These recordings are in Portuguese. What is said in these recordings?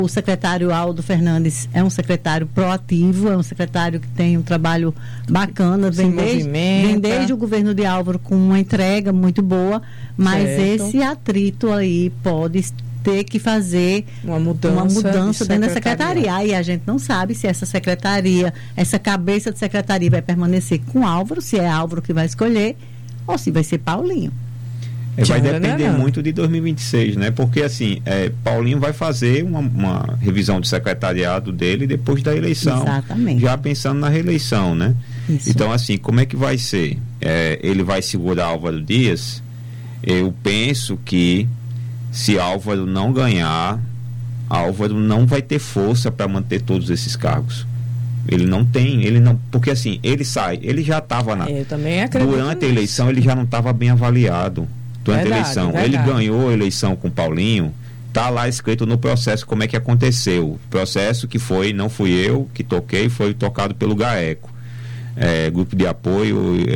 O secretário Aldo Fernandes é um secretário proativo, é um secretário que tem um trabalho bacana, vem desde o governo de Álvaro com uma entrega muito boa, mas esse atrito aí pode ter que fazer uma mudança dentro da secretaria. Aí a gente não sabe se essa secretaria, essa cabeça de secretaria vai permanecer com Álvaro, se é Álvaro que vai escolher, ou se vai ser Paulinho. Vai depender muito de 2026, né? Porque assim, Paulinho vai fazer uma revisão do secretariado dele depois da eleição. Exatamente. Já pensando na reeleição, né? Isso. Então assim, como é que vai ser? Ele vai segurar Álvaro Dias? Eu penso que se Álvaro não ganhar, Álvaro não vai ter força para manter todos esses cargos. Ele não, porque assim, ele já estava durante a eleição, ele já não estava bem avaliado. Durante a eleição, ele ganhou a eleição com Paulinho, tá lá escrito no processo como é que aconteceu. Processo que não fui eu que toquei, foi tocado pelo GAECO, Grupo de Apoio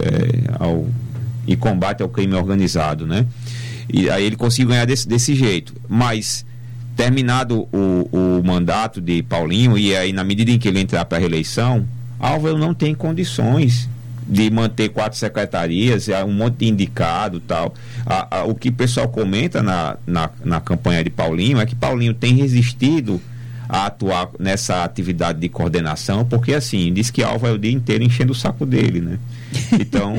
e Combate ao Crime Organizado, né? E aí ele conseguiu ganhar desse jeito, mas terminado o mandato de Paulinho, e aí na medida em que ele entrar para a reeleição, Álvaro não tem condições de manter 4 secretarias, um monte de indicado e tal. O que o pessoal comenta na campanha de Paulinho é que Paulinho tem resistido a atuar nessa atividade de coordenação, porque assim, diz que Álvaro é o dia inteiro enchendo o saco dele, né? Então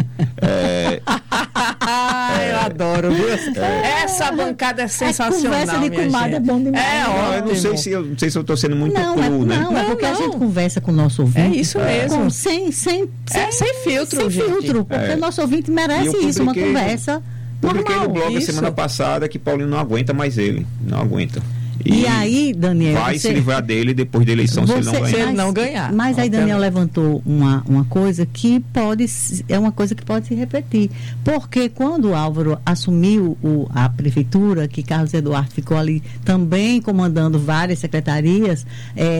eu adoro, viu? Essa bancada é sensacional. Conversa de comadre é bom demais. Eu não sei se eu estou sendo muito cru, né? Não, é porque a gente conversa com o nosso ouvinte. É isso mesmo. Sem filtro, gente. Porque o nosso ouvinte merece isso, uma conversa publiquei normal. no blog a semana passada que Paulinho não aguenta mais ele. Não aguenta. E aí, Daniel, vai se livrar dele depois da eleição se ele não ganhar. Mas aí Daniel levantou uma coisa que é uma coisa que pode se repetir. Porque quando o Álvaro assumiu a prefeitura, que Carlos Eduardo ficou ali também comandando várias secretarias,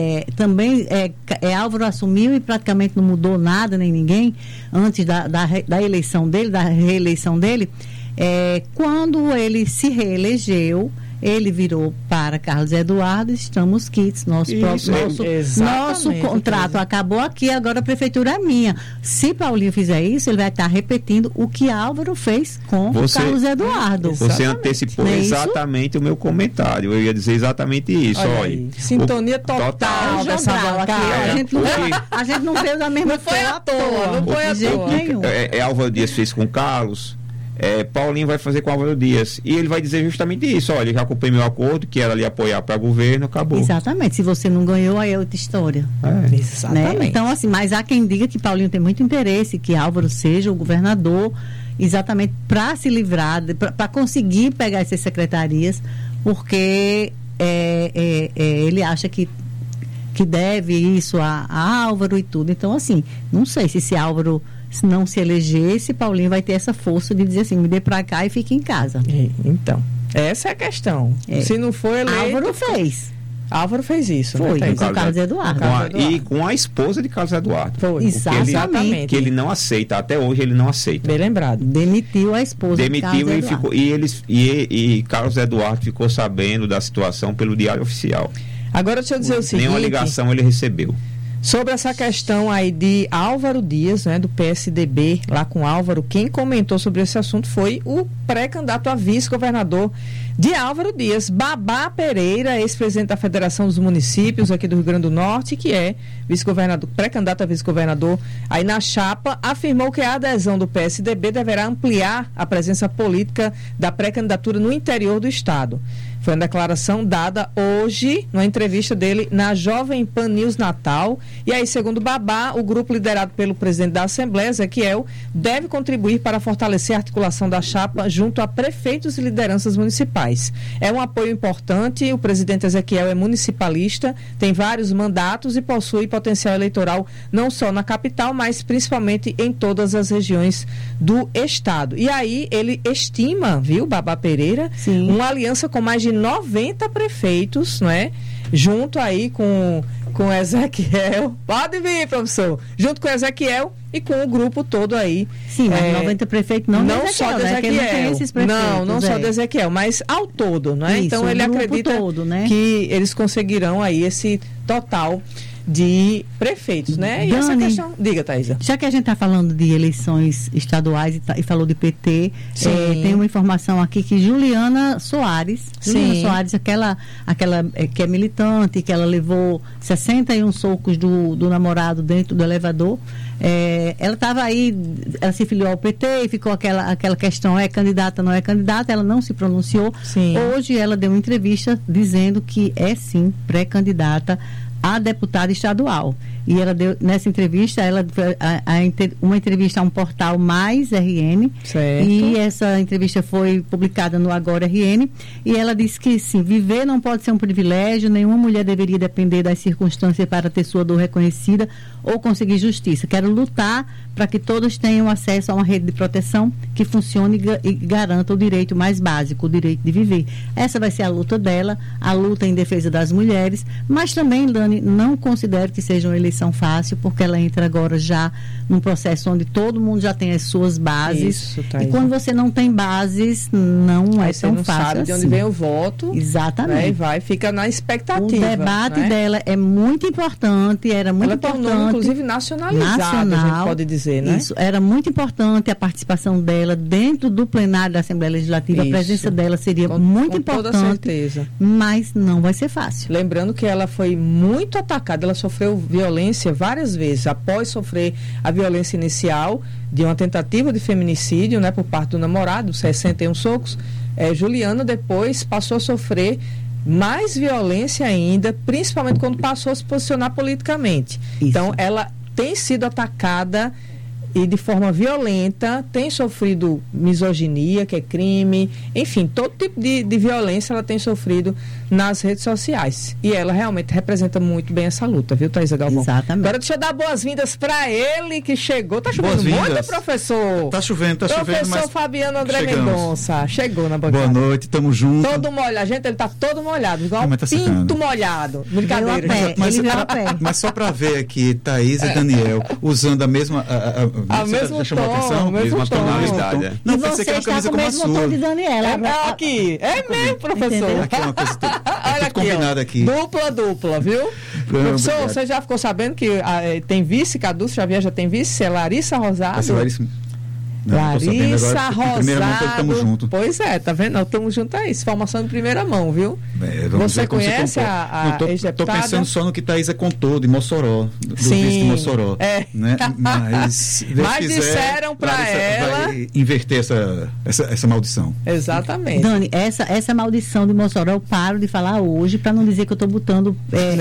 Álvaro assumiu e praticamente não mudou nada nem ninguém antes da eleição dele, da reeleição dele. Quando ele se reelegeu, ele virou para Carlos Eduardo, estamos quites, nosso contrato acabou aqui, agora a prefeitura é minha. Se Paulinho fizer isso, ele vai estar repetindo o que Álvaro fez com Carlos Eduardo. Você antecipou exatamente o meu comentário, eu ia dizer exatamente isso. Olha, sintonia total dessa bancada. A gente não fez a mesma coisa. Não foi à toa. Álvaro Dias fez com Carlos, Paulinho vai fazer com Álvaro Dias, e ele vai dizer justamente isso: olha, já comprei meu acordo, que era ali apoiar para governo, acabou. Exatamente, se você não ganhou, aí é outra história. Exatamente. Né? Então, assim, mas há quem diga que Paulinho tem muito interesse que Álvaro seja o governador, exatamente para se livrar, para conseguir pegar essas secretarias, porque ele acha que deve isso a Álvaro e tudo. Então, assim, não sei se Álvaro não se eleger, se Paulinho vai ter essa força de dizer assim, me dê pra cá e fique em casa. Então, essa é a questão. Se não for eleito... Álvaro fez isso. Foi, né? Com Carlos Eduardo. E com a esposa de Carlos Eduardo. Foi. Exatamente. Que ele não aceita, até hoje ele não aceita. Bem lembrado. Demitiu a esposa de Carlos Eduardo. E Carlos Eduardo ficou sabendo da situação pelo Diário Oficial. Agora deixa eu dizer o seguinte... Nenhuma ligação ele recebeu. Sobre essa questão aí de Álvaro Dias, né, do PSDB, lá com Álvaro, quem comentou sobre esse assunto foi o pré-candidato a vice-governador de Álvaro Dias, Babá Pereira, ex-presidente da Federação dos Municípios aqui do Rio Grande do Norte, que é vice-governador, pré-candidato a vice-governador aí na chapa, afirmou que a adesão do PSDB deverá ampliar a presença política da pré-candidatura no interior do estado. Foi uma declaração dada hoje, numa entrevista dele na Jovem Pan News Natal. E aí, segundo Babá, o grupo liderado pelo presidente da Assembleia, Ezequiel, deve contribuir para fortalecer a articulação da chapa junto a prefeitos e lideranças municipais. É um apoio importante, o presidente Ezequiel é municipalista, tem vários mandatos e possui potencial eleitoral não só na capital, mas principalmente em todas as regiões do estado. E aí, ele estima, viu, Babá Pereira, Sim. uma aliança com mais de 90 prefeitos, não é? Junto aí com Ezequiel, pode vir, professor, junto com Ezequiel e com o grupo todo aí. Sim, mas 90 prefeitos não só de Ezequiel. Não só de Ezequiel, mas ao todo, né? Isso, então ele acredita todo, né? Que eles conseguirão aí esse total de prefeitos, né? E Dani, essa questão... Diga, Thaisa. Já que a gente está falando de eleições estaduais e falou de PT, tem uma informação aqui que Juliana Soares, aquela que é militante, que ela levou 61 socos do namorado dentro do elevador, ela estava aí, ela se filiou ao PT e ficou aquela questão, é candidata, não é candidata, ela não se pronunciou. Sim. Hoje ela deu uma entrevista dizendo que é sim pré-candidata a deputada estadual. E ela deu, nessa entrevista, uma entrevista a um portal Mais RN. Certo. E essa entrevista foi publicada no Agora RN. E ela disse que, sim, viver não pode ser um privilégio, nenhuma mulher deveria depender das circunstâncias para ter sua dor reconhecida ou conseguir justiça. Quero lutar para que todos tenham acesso a uma rede de proteção que funcione e garanta o direito mais básico, o direito de viver. Essa vai ser a luta dela, a luta em defesa das mulheres, mas também, Dani, não considero que seja uma eleição fácil, porque ela entra agora já num processo onde todo mundo já tem as suas bases. Isso, e quando você não tem bases, não é tão fácil. Você não sabe de onde vem o voto. Exatamente. Né, fica na expectativa. O debate dela é muito importante, era muito importante. Ela tem um nome, inclusive, nacionalizado, a gente pode dizer, né? Isso, era muito importante a participação dela dentro do plenário da Assembleia Legislativa. Isso. A presença dela seria muito importante. Com toda certeza. Mas não vai ser fácil. Lembrando que ela foi muito atacada, ela sofreu violência várias vezes, após sofrer a violência inicial de uma tentativa de feminicídio, né, por parte do namorado, 61 socos. Juliana depois passou a sofrer mais violência ainda, principalmente quando passou a se posicionar politicamente. Isso. Então, ela tem sido atacada e de forma violenta, tem sofrido misoginia, que é crime, enfim, todo tipo de violência ela tem sofrido nas redes sociais. E ela realmente representa muito bem essa luta, viu, Thaisa Galvão? Exatamente. Agora deixa eu dar boas-vindas para ele que chegou. Tá chovendo muito, professor? Tá chovendo, Professor Fabiano André Mendonça. Chegou na bancada. Boa noite, tamo junto. Todo molhado, gente, ele tá todo molhado, igual um pinto molhado. Brincadeira. Mas só para ver aqui, Thaisa e Daniel usando a mesma... A mesmo tom, mesma tonalidade. Não, pensei que era uma camisa como a sua. De Daniela. Aqui, é mesmo, professor. Aqui é uma coisa olha aqui, combinada aqui. Dupla, viu? Professor, você já ficou sabendo que tem vice, Cadu Xavier já tem vice, é Larissa Rosado. Larissa Rosado. Estamos juntos. Pois é, tá vendo? Estamos juntos aí. Informação de primeira mão, viu? Você conhece a ex-deputada? Estou pensando só no que Thaisa contou de Mossoró, do vice de Mossoró. Né? Mas disseram para ela vai inverter essa maldição. Exatamente. Dani, essa maldição de Mossoró eu paro de falar hoje para não dizer que eu estou botando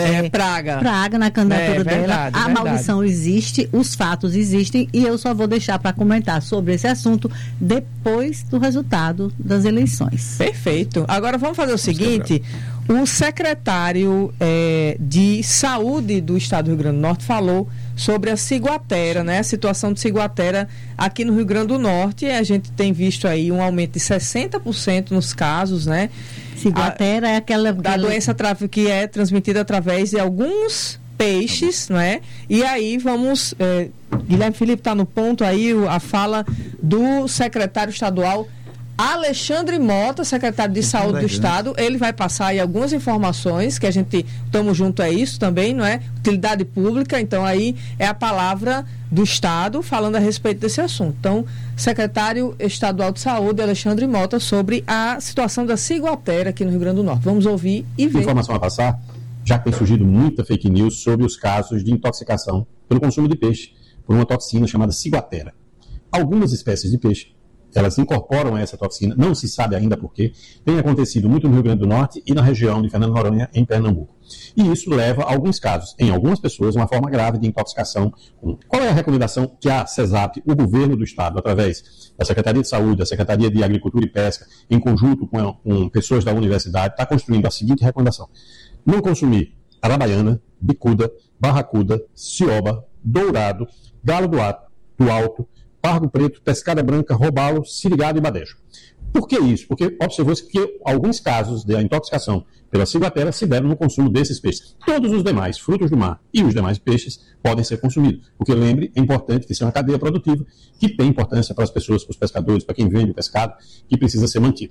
praga na candidatura dela. A maldição existe, os fatos existem e eu só vou deixar para comentar sobre esse assunto depois do resultado das eleições. Perfeito. Agora vamos fazer o seguinte: o secretário de Saúde do Estado do Rio Grande do Norte falou sobre a Ciguatera, né? A situação de Ciguatera aqui no Rio Grande do Norte. A gente tem visto aí um aumento de 60% nos casos, né? Ciguatera é aquela doença que é transmitida através de alguns peixes, não é? E aí vamos... Guilherme Felipe está no ponto aí, a fala do secretário estadual Alexandre Mota, secretário de Saúde do Estado. Ele vai passar aí algumas informações que a gente estamos junto a isso também, não é? Utilidade pública, então aí é a palavra do Estado falando a respeito desse assunto. Então, secretário estadual de Saúde, Alexandre Mota, sobre a situação da Ciguatera aqui no Rio Grande do Norte. Vamos ouvir e ver. Informação a passar, já que tem surgido muita fake news sobre os casos de intoxicação pelo consumo de peixe por uma toxina chamada Ciguatera. Algumas espécies de peixe, elas incorporam essa toxina, não se sabe ainda por quê, tem acontecido muito no Rio Grande do Norte e na região de Fernando Noronha, em Pernambuco. E isso leva a alguns casos, em algumas pessoas, uma forma grave de intoxicação. Qual é a recomendação que a CESAP, o governo do Estado, através da Secretaria de Saúde, da Secretaria de Agricultura e Pesca, em conjunto com pessoas da universidade, está construindo a seguinte recomendação: não consumir arabaiana, bicuda, barracuda, cioba, dourado, galo do alto, pargo preto, pescada branca, robalo, sirigado e badejo. Por que isso? Porque observou-se que alguns casos de intoxicação pela ciguatera se devem no consumo desses peixes. Todos os demais frutos do mar e os demais peixes podem ser consumidos. Porque, lembre, é importante que isso é uma cadeia produtiva que tem importância para as pessoas, para os pescadores, para quem vende o pescado, que precisa ser mantida.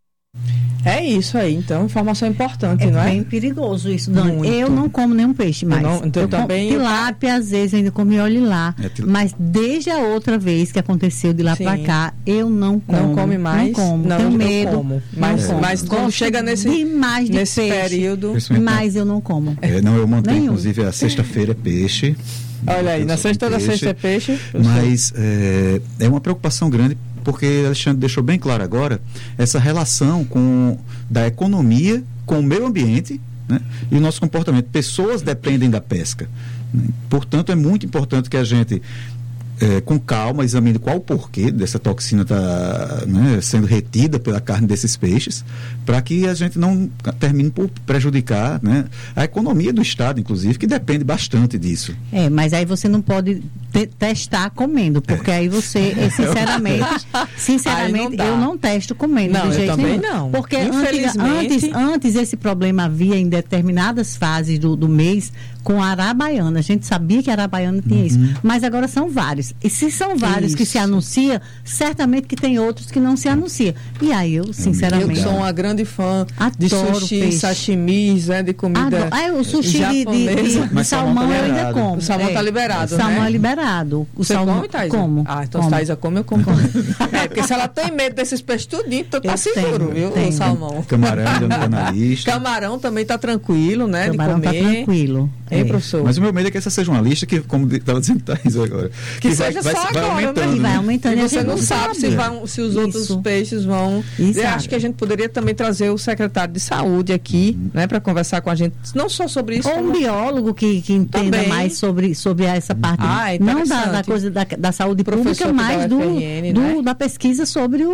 É isso aí, então, informação importante, não é? É bem perigoso isso, Dani. Muito. Eu não como nenhum peixe mais. Eu também. Tilápia, às vezes, ainda como olho lá. Mas desde a outra vez que aconteceu de lá pra cá, eu não como. Não come mais? Não como. Não, tenho medo. Como. Mas quando chega nesse período... Mas eu não como. Eu mantenho, inclusive, a sexta-feira é peixe. Olha aí, na sexta é peixe. Mas é uma preocupação grande, porque Alexandre deixou bem claro agora essa relação da economia com o meio ambiente, né, e o nosso comportamento. Pessoas dependem da pesca, né? Portanto, é muito importante que a gente, com calma, examine qual o porquê dessa toxina estar, né, sendo retida pela carne desses peixes, para que a gente não termine por prejudicar, né, a economia do Estado, inclusive, que depende bastante disso. Mas aí você não pode testar comendo, porque aí você, sinceramente, eu não testo comendo. Não, eu também não. Porque antes esse problema havia em determinadas fases do mês com a arabaiana. A gente sabia que a arabaiana tinha isso, mas agora são vários. E se são vários que se anunciam, certamente que tem outros que não se anunciam. E aí eu, sinceramente... Eu sou uma grande fã de sushi, sashimis, né, de comida o sushi de salmão eu ainda como. O salmão está liberado, né? O salmão é liberado. O Você salmão, come, Thaisa? Como. Então se Thaisa come, eu como. Porque se ela tem medo desses peixes tudinho, então tá seguro, viu? O salmão. Camarão ainda não tá na lista. Camarão também tá tranquilo, né? Camarão de comer. Tá tranquilo. Professor? Mas o meu medo é que essa seja uma lista que, como estava dizendo Thaisa agora, que seja só agora, aumentando, vai aumentando. E você não sabe se os outros peixes vão... Eu acho que a gente poderia também trazer o secretário de saúde aqui, né, para conversar com a gente, não só sobre isso, ou um biólogo que entenda também mais sobre essa parte, não da coisa da saúde pública, mas da pesquisa sobre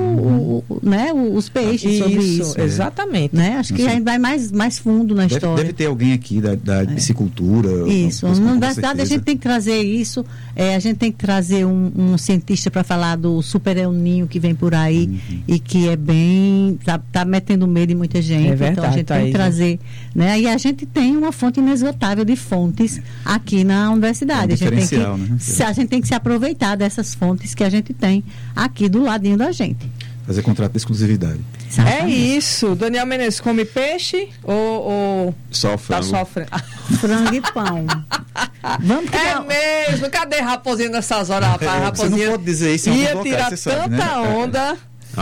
os peixes, sobre isso. Exatamente. Né? Acho que aí vai mais fundo na história. Deve ter alguém aqui da piscicultura. Isso, na universidade a gente tem que trazer isso, a gente tem que trazer um cientista para falar do super El Ninho que vem por aí e que é bem, tá metendo medo em muita gente, verdade, então a gente tem que trazer, né? E a gente tem uma fonte inesgotável de fontes aqui na universidade, a gente tem que se aproveitar dessas fontes que a gente tem aqui do ladinho da gente. Fazer contrato de exclusividade. É isso. Daniel Menezes come peixe ou só frango? Tá sofrendo. Frango e pão. Vamos mesmo. Cadê Raposinha nessas horas, rapaz? Raposinha você não pode dizer isso. Ia tirar tanta onda.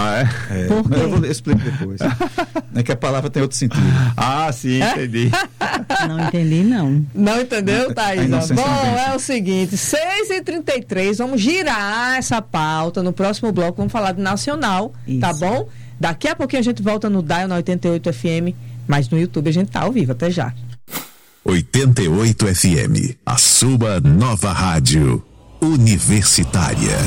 Eu explico depois. É que a palavra tem outro sentido. Sim, entendi. Não entendi, não. Não entendeu, Thaisa? Bom, é o seguinte, 6h33, vamos girar essa pauta. No próximo bloco vamos falar de nacional, tá bom? Daqui a pouquinho a gente volta no Dial na 88 FM, mas no YouTube a gente tá ao vivo. Até já. 88 FM, a sua nova rádio universitária.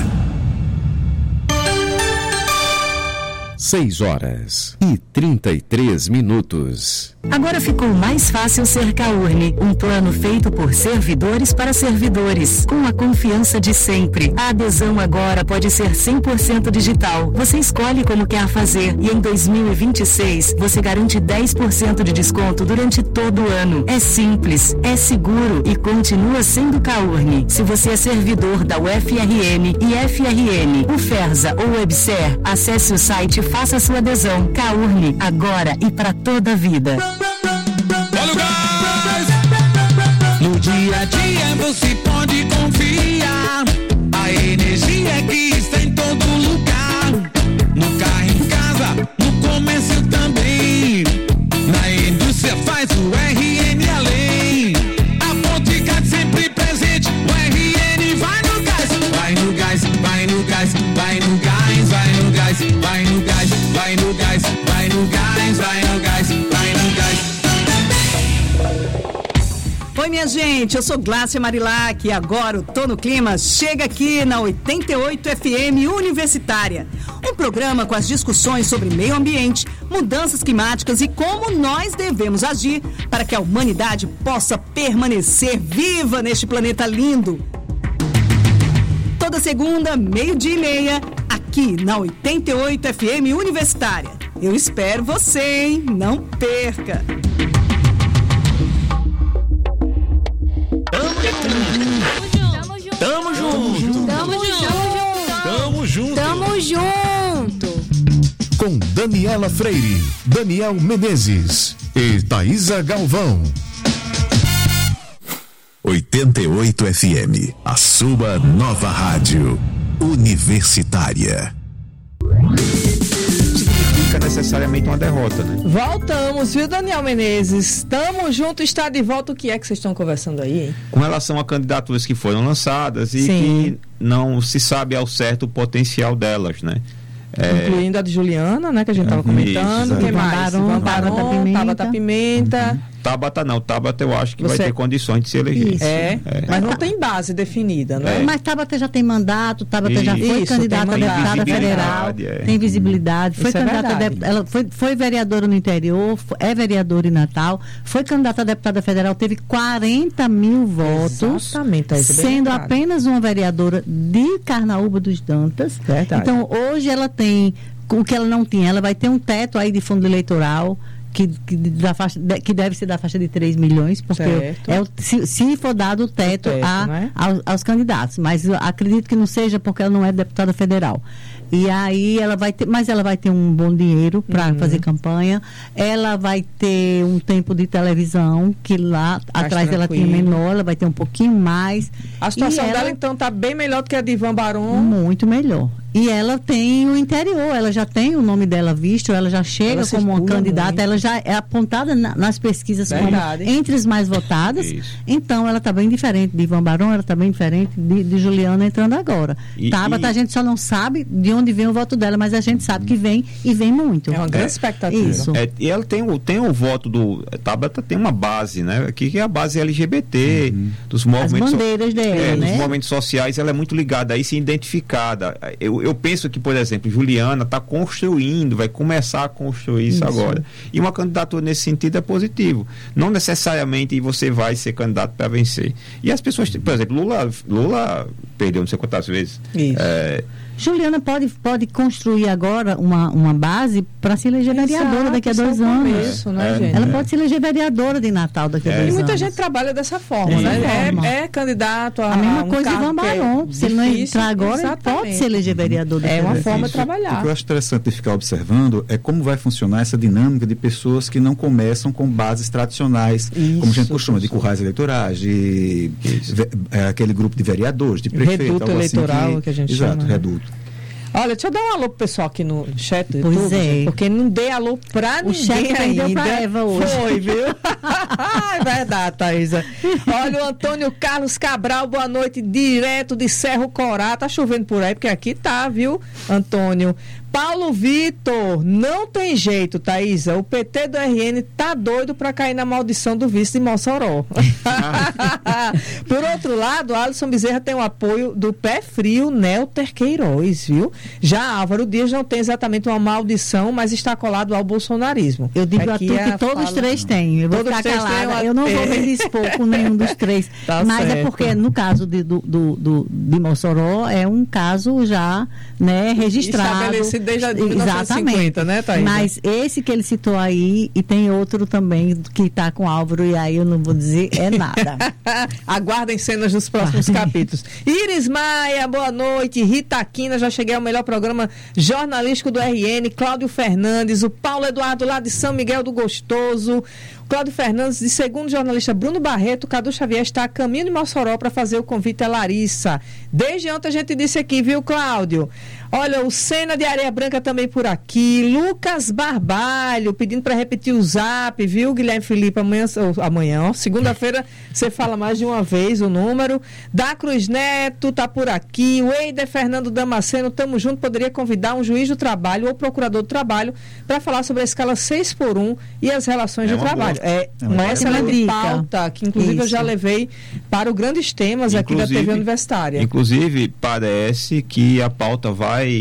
6h33. Agora ficou mais fácil ser Caurne, um plano feito por servidores para servidores, com a confiança de sempre. A adesão agora pode ser 100% digital. Você escolhe como quer fazer e em 2026 você garante 10% de desconto durante todo o ano. É simples, é seguro e continua sendo Caurne. Se você é servidor da UFRN e FRN, UFERSA ou WebSer, acesse o site e faça sua adesão. Caurne, agora e para toda a vida. Olha o gás! No dia a dia você pode confiar. A energia que está em todo lugar. No carro, em casa, no comércio também. Na indústria faz o RN além. A Ponticard sempre presente. O RN vai no gás. Vai no gás, vai no gás, vai no gás, vai no gás, vai no gás, vai no gás, vai no gás, vai no gás, vai no gás. Oi, minha gente, eu sou Glácia Marilac e agora o Tô no Clima chega aqui na 88 FM Universitária. Um programa com as discussões sobre meio ambiente, mudanças climáticas e como nós devemos agir para que a humanidade possa permanecer viva neste planeta lindo. Toda segunda, 12:30, aqui aqui na 88 FM Universitária. Eu espero você, hein? Não perca! Tamo junto! Tamo junto! Com Daniela Freire, Daniel Menezes e Thaísa Galvão. 88 FM, a sua nova rádio universitária. Significa necessariamente uma derrota, né? Voltamos, viu, Daniel Menezes? Tamo junto, está de volta. O que é que vocês estão conversando aí, hein? Com relação a candidaturas que foram lançadas e que não se sabe ao certo o potencial delas, né? Incluindo a de Juliana, né, que a gente estava comentando. Quem mais? Tabata Pimenta. Tabata eu acho que vai ter condições de se eleger. Mas não tem base definida, né? Mas Tabata já tem mandato, Tabata já foi candidata a deputada federal, tem visibilidade, foi candidata ela foi vereadora no interior, é vereadora em Natal, foi candidata a deputada federal, teve 40 mil votos, sendo apenas uma vereadora de Carnaúba dos Dantas. Verdade. Então, hoje ela tem o que ela não tinha, ela vai ter um teto aí de fundo eleitoral, que deve ser da faixa de 3 milhões, porque se for dado o teto né? aos candidatos, mas eu acredito que não seja porque ela não é deputada federal. E aí ela vai ter um bom dinheiro para fazer campanha, ela vai ter um tempo de televisão que lá atrás ela tinha menor, ela vai ter um pouquinho mais. A situação dela então está bem melhor do que a de Ivan Barão? Muito melhor. E ela tem o interior, ela já tem o nome dela visto, ela já chega como uma candidata, ela já é apontada nas pesquisas como entre as mais votadas. Isso. Então ela está bem diferente de Ivan Barão, ela está bem diferente de Juliana entrando agora. Tabata, a gente só não sabe de onde vem o voto dela, mas a gente sabe que vem e vem muito. É uma grande expectativa. Isso. E ela tem o voto do Tabata, tem uma base, né? Aqui que é a base LGBT, dos movimentos. As bandeiras dela, né? Dos movimentos sociais, ela é muito ligada a isso e identificada. Eu penso que, por exemplo, Juliana está construindo, vai começar a construir isso agora. E uma candidatura nesse sentido é positivo. Não necessariamente você vai ser candidato para vencer. E as pessoas, por exemplo, Lula perdeu não sei quantas vezes. Isso. Juliana pode construir agora uma base para se eleger vereadora daqui a 2 anos. Isso, né, gente? Ela pode se eleger vereadora de Natal daqui a 2 anos. E muita gente trabalha dessa forma, né? É candidato a mesma coisa de Ivan Barão. Se ele não entrar agora, ele pode se eleger vereador. É uma forma de trabalhar. O que eu acho interessante de ficar observando é como vai funcionar essa dinâmica de pessoas que não começam com bases tradicionais, como a gente costuma, de currais eleitorais, de aquele grupo de vereadores, de prefeito. Reduto eleitoral, que a gente chama. Exato, reduto. Olha, deixa eu dar um alô pro pessoal aqui no chat do YouTube, gente, porque não dei alô pra ninguém chat ainda. Deu pra Eva hoje. Foi, viu? É verdade, Thaísa. Olha, o Antônio Carlos Cabral, boa noite, direto de Cerro Corá. Tá chovendo por aí, porque aqui tá, viu, Antônio? Paulo Vitor, não tem jeito, Thaísa. O PT do RN tá doido para cair na maldição do vice de Mossoró. Por outro lado, Alisson Bezerra tem o apoio do pé frio Nelter Queiroz, viu? Já Álvaro Dias não tem exatamente uma maldição, mas está colado ao bolsonarismo. Eu digo aqui a tu que todos os três têm. Eu vou ficar calada. Eu não vou me dispor com nenhum dos três. Tá mas certo. É porque, no caso de Mossoró, é um caso já, né, registrado. Estabelecido desde 1950, né, Thaísa? Mas esse que ele citou aí, e tem outro também que está com Álvaro, e aí eu não vou dizer nada. Aguardem cenas dos próximos capítulos. Iris Maia, boa noite. Rita Aquina, já cheguei ao melhor programa jornalístico do RN. Cláudio Fernandes, o Paulo Eduardo lá de São Miguel do Gostoso. Cláudio Fernandes, de segundo jornalista Bruno Barreto, Cadu Xavier está a caminho de Mossoró para fazer o convite a Larissa. Desde ontem a gente disse aqui, viu, Cláudio? Olha, o Sena de Areia Branca também por aqui. Lucas Barbalho, pedindo para repetir o zap, viu, Guilherme Felipe? Amanhã, segunda-feira, você fala mais de uma vez o número. Da Cruz Neto tá por aqui. O Eider Fernando Damasceno, tamo junto, poderia convidar um juiz do trabalho ou procurador do trabalho para falar sobre a escala 6x1 e as relações de trabalho. É uma excelente pauta, que inclusive eu já levei para o Grandes Temas aqui da TV Universitária. Inclusive, parece que a pauta vai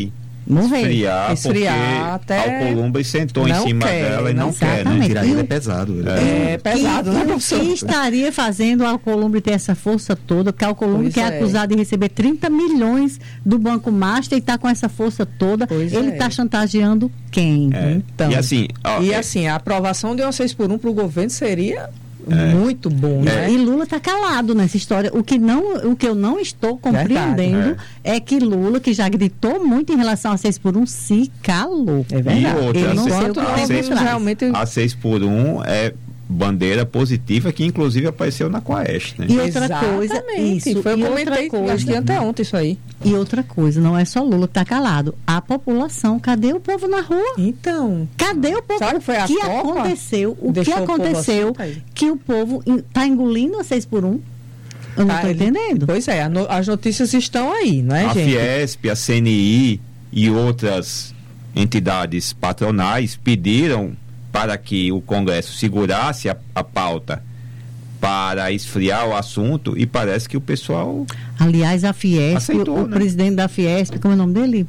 esfriar porque até Alcolumbre sentou em cima dela e não quer, né? Tirar ele é pesado. É pesado, né, professor? O que estaria fazendo o Alcolumbre ter essa força toda? Porque o Alcolumbre que é acusado de receber 30 milhões do Banco Master e está com essa força toda. Ele está chantageando quem? Então, e assim, a aprovação de uma 6x1 para o governo seria muito bom, né? E Lula está calado nessa história. O que eu não estou compreendendo é que Lula, que já gritou muito em relação a 6x1, se calou. É verdade. E outra, eu não sei o que tem realmente... A 6x1 é bandeira positiva que inclusive apareceu na Quaest, né? E outra coisa, isso, foi acho que anteontem isso aí. E outra coisa, não é só Lula que tá calado. A população, cadê o povo na rua? Então, cadê o povo? Sabe que foi o que aconteceu? O que aconteceu que o povo tá engolindo a 6x1? Eu não tô entendendo. Pois é, as notícias estão aí, não é, a gente? A Fiesp, a CNI e outras entidades patronais pediram para que o Congresso segurasse a pauta para esfriar o assunto e parece que o pessoal... Aliás, a Fiesp, aceitou, o presidente da Fiesp, como é o nome dele?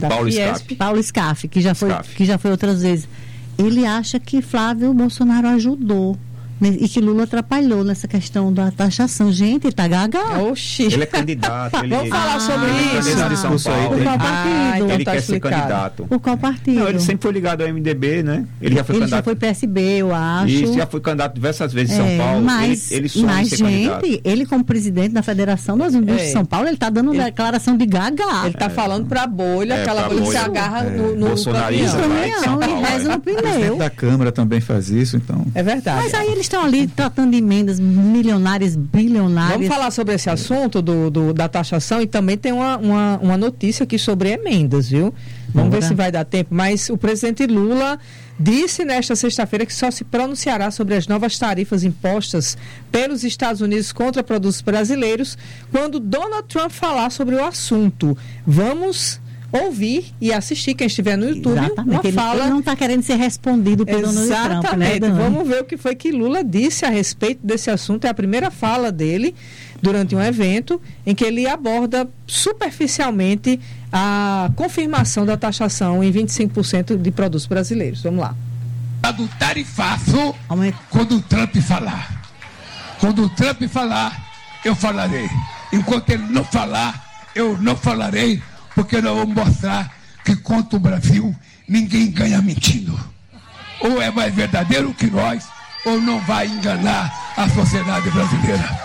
Paulo Scaff, que já foi outras vezes. Ele acha que Flávio Bolsonaro ajudou, né, e que Lula atrapalhou nessa questão da taxação. Gente, tá gaga. Oxi. Ele é candidato. Vamos falar sobre isso. O qual partido? Então ele quer ser candidato. O qual partido? Não, ele sempre foi ligado ao MDB, né? Ele já foi candidato. Já foi PSB, eu acho. Isso, já foi candidato diversas vezes em São Paulo. Ele sonha ser candidato. Ele como presidente da Federação das Indústrias de São Paulo, ele tá dando declaração de gaga. Ele tá falando pra bolha, aquela bolha que se agarra no bolsonarista caminhão e reza no pneu. O presidente da Câmara também faz isso, então... É verdade. Mas aí eles estão ali tratando de emendas milionárias, bilionárias. Vamos falar sobre esse assunto da taxação e também tem uma notícia aqui sobre emendas, viu? Vamos ver se vai dar tempo. Mas o presidente Lula disse nesta sexta-feira que só se pronunciará sobre as novas tarifas impostas pelos Estados Unidos contra produtos brasileiros quando Donald Trump falar sobre o assunto. Vamos ouvir e assistir, quem estiver no YouTube. Exatamente. Ele não está querendo ser respondido pelo Donald Trump, né, Dani? Vamos ver o que foi que Lula disse a respeito desse assunto. É a primeira fala dele durante um evento em que ele aborda superficialmente a confirmação da taxação em 25% de produtos brasileiros. Vamos lá. Do tarifaço quando o Trump falar. Quando o Trump falar, eu falarei. Enquanto ele não falar, eu não falarei, porque nós vamos mostrar que contra o Brasil ninguém ganha mentindo. Ou é mais verdadeiro que nós, ou não vai enganar a sociedade brasileira.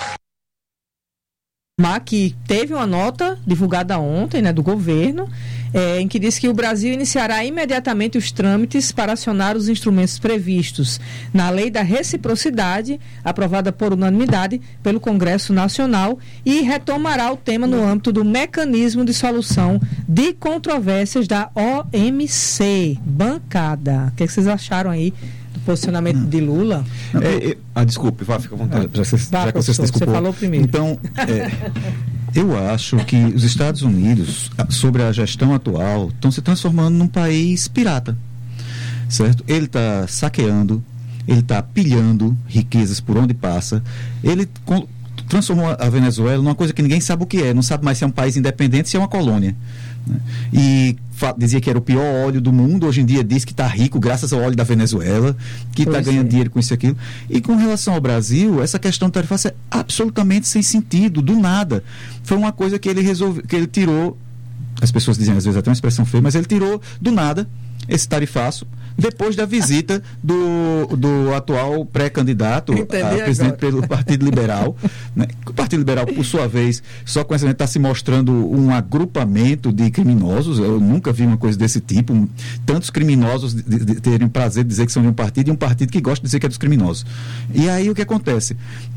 Que teve uma nota divulgada ontem, né, do governo, em que diz que o Brasil iniciará imediatamente os trâmites para acionar os instrumentos previstos na Lei da Reciprocidade, aprovada por unanimidade pelo Congresso Nacional, e retomará o tema no âmbito do mecanismo de solução de controvérsias da OMC, bancada. O que vocês acharam aí do posicionamento de Lula? Desculpe, fica à vontade. Já que você se desculpou. Você falou primeiro. Então, eu acho que os Estados Unidos, sobre a gestão atual, estão se transformando num país pirata, certo? Ele está saqueando, ele está pilhando riquezas por onde passa, ele transformou a Venezuela numa coisa que ninguém sabe o que é, não sabe mais se é um país independente, se é uma colônia, né? E dizia que era o pior óleo do mundo, hoje em dia diz que está rico graças ao óleo da Venezuela, que está ganhando dinheiro com isso e aquilo. E com relação ao Brasil, essa questão do tarifaço é absolutamente sem sentido, do nada. Foi uma coisa que ele resolveu, que ele tirou, as pessoas dizem às vezes até uma expressão feia, mas ele tirou do nada esse tarifaço depois da visita do atual pré-candidato a presidente pelo Partido Liberal, né? O Partido Liberal, por sua vez, só com essa está se mostrando um agrupamento de criminosos. Eu nunca vi uma coisa desse tipo, tantos criminosos de terem o prazer de dizer que são de um partido, e um partido que gosta de dizer que é dos criminosos. E aí o que acontece?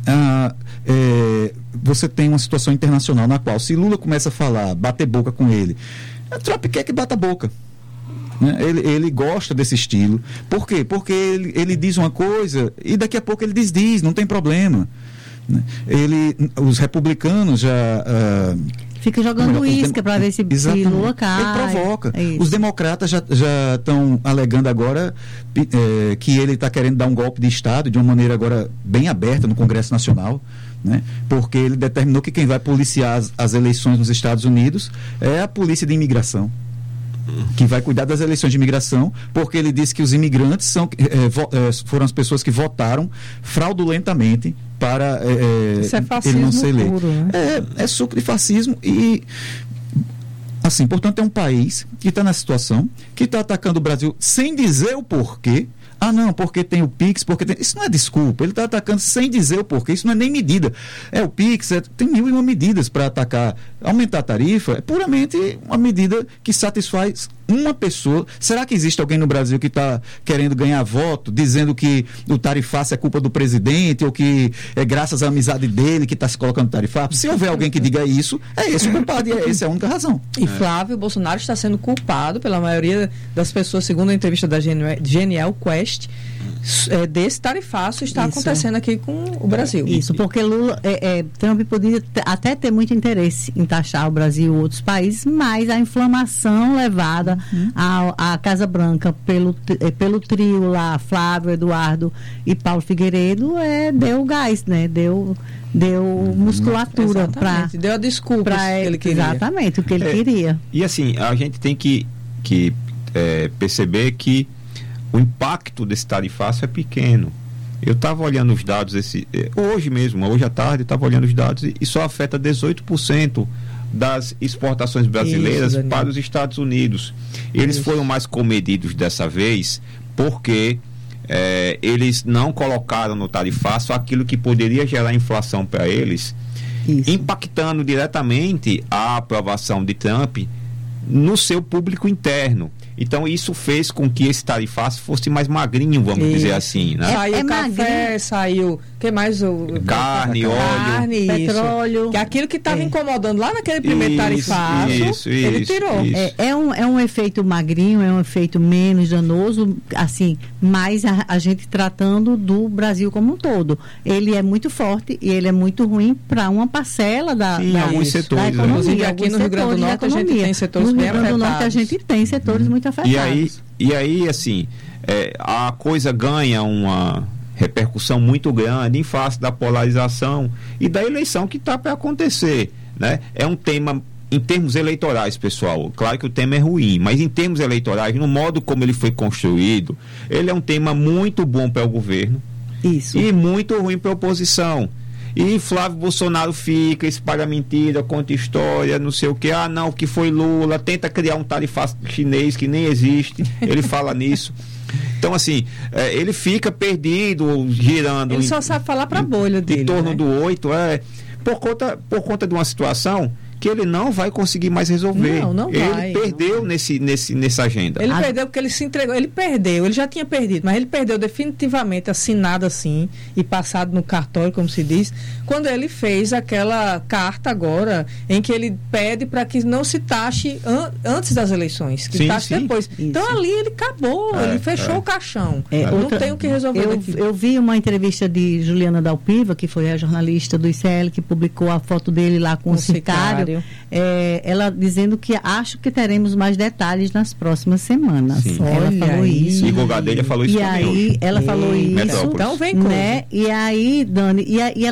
Você tem uma situação internacional na qual, se Lula começa a falar, bater boca com ele, a Trump quer que bata a boca. Ele gosta desse estilo. Por quê? Porque ele diz uma coisa e daqui a pouco ele desdiz, não tem problema. Os republicanos já... fica jogando isca para ver se Lula cai. Ele provoca. Os democratas já estão alegando agora que ele está querendo dar um golpe de Estado de uma maneira agora bem aberta no Congresso Nacional, né? Porque ele determinou que quem vai policiar as eleições nos Estados Unidos é a polícia de imigração. que vai cuidar das eleições de imigração, porque ele disse que os imigrantes foram as pessoas que votaram fraudulentamente para ele não ser eleito. Puro, né? É suco de fascismo e, assim, portanto, é um país que está na situação, que está atacando o Brasil sem dizer o porquê. Ah, não, porque tem o Pix, porque tem... Isso não é desculpa, ele está atacando sem dizer o porquê, isso não é nem medida. É o Pix, tem 1001 medidas para atacar. Aumentar a tarifa é puramente uma medida que satisfaz uma pessoa. Será que existe alguém no Brasil que está querendo ganhar voto, dizendo que o tarifaço é culpa do presidente, ou que é graças à amizade dele que está se colocando tarifário? Se houver alguém que diga isso, é esse o culpado, e essa é a única razão. E Flávio Bolsonaro está sendo culpado pela maioria das pessoas, segundo a entrevista da Geniel Quest, desse tarifaço está acontecendo aqui com o Brasil. Isso, porque Trump podia até ter muito interesse em taxar o Brasil e outros países, mas a inflamação levada à Casa Branca pelo trio lá, Flávio, Eduardo e Paulo Figueiredo, deu gás, né? Deu musculatura para... Deu a desculpa que ele queria. Exatamente, o que ele queria. E assim, a gente tem que perceber que o impacto desse tarifaço é pequeno. Eu estava olhando os dados hoje à tarde, estava olhando os dados e só afeta 18% das exportações brasileiras para os Estados Unidos. Eles foram mais comedidos dessa vez porque eles não colocaram no tarifaço aquilo que poderia gerar inflação para eles, impactando diretamente a aprovação de Trump no seu público interno. Então isso fez com que esse tarifaço fosse mais magrinho, vamos dizer assim, né? Saiu café, saiu... que mais? Carne, óleo, petróleo. Que aquilo que estava incomodando lá naquele primeiro tarifaço, ele tirou. É um efeito magrinho, é um efeito menos danoso, assim, mas a gente tratando do Brasil como um todo. Ele é muito forte e ele é muito ruim para uma parcela alguns setores, da economia. Né? Aqui no Rio Grande do Norte a gente tem setores bem afetados. No Rio Grande do Norte a gente tem setores muito afetados. E aí assim, a coisa ganha uma repercussão muito grande em face da polarização e da eleição que está para acontecer, né? É um tema, em termos eleitorais, pessoal, claro que o tema é ruim, mas em termos eleitorais, no modo como ele foi construído, ele é um tema muito bom para o governo e muito ruim para a oposição. E Flávio Bolsonaro espalha mentira, conta história, não sei o que. Ah, não, que foi Lula, tenta criar um tarifaço chinês que nem existe, ele fala nisso. Então, assim, ele fica perdido, girando. Ele só sabe falar para a bolha dele. Em torno do 8, por conta de uma situação que ele não vai conseguir mais resolver. Não ele vai. Perdeu nessa agenda. Ele perdeu porque ele se entregou. Ele já tinha perdido, mas ele perdeu definitivamente, assinado assim e passado no cartório, como se diz, quando ele fez aquela carta agora em que ele pede para que não se taxe antes das eleições, que taxe depois. Então ali ele acabou, ele fechou o caixão. Não tem o que resolver daqui. Eu vi uma entrevista de Juliana Dalpiva, que foi a jornalista do ICL, que publicou a foto dele lá com o sicário. Ela dizendo que acho que teremos mais detalhes nas próximas semanas. Ela falou isso. Igor Gadelha falou isso também hoje. Ela falou isso. Então vem coisa. Né? E aí, Dani,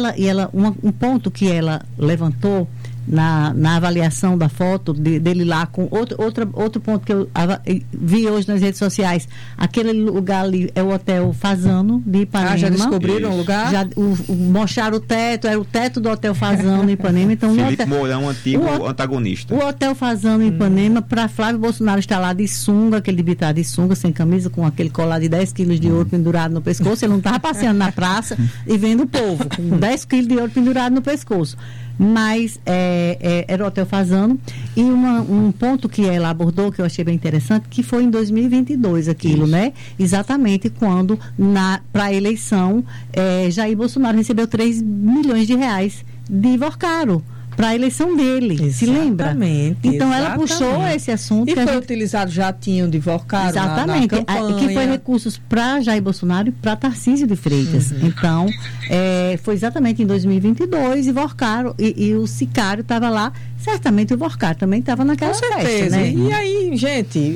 um ponto que ela levantou na avaliação da foto dele lá, com outro ponto que eu vi hoje nas redes sociais, aquele lugar ali é o Hotel Fazano de Ipanema. Já descobriram o lugar? Já mostraram o teto, era o teto do Hotel Fazano em Ipanema. Então, Felipe Mourão, antigo antagonista. O Hotel Fazano em Ipanema, para Flávio Bolsonaro estar lá de sunga, aquele devia estar de sunga, sem camisa, com aquele colar de 10 quilos de ouro pendurado no pescoço. Ele não estava passeando na praça e vendo o povo, com 10 quilos de ouro pendurado no pescoço. Mas era o Hotel Fazano. E um ponto que ela abordou, que eu achei bem interessante, que foi em 2022 aquilo, né? Exatamente quando, para a eleição, Jair Bolsonaro recebeu 3 milhões de reais de Ivorcaro para a eleição dele, se lembra? Então ela puxou esse assunto. E foi utilizado jatinho de Ivorcaro na campanha. Que foi recursos para Jair Bolsonaro e para Tarcísio de Freitas. Então, foi exatamente em 2022, Ivorcaro e o sicário estava lá. Certamente o Ivorcaro também estava naquela festa, né? E aí, gente,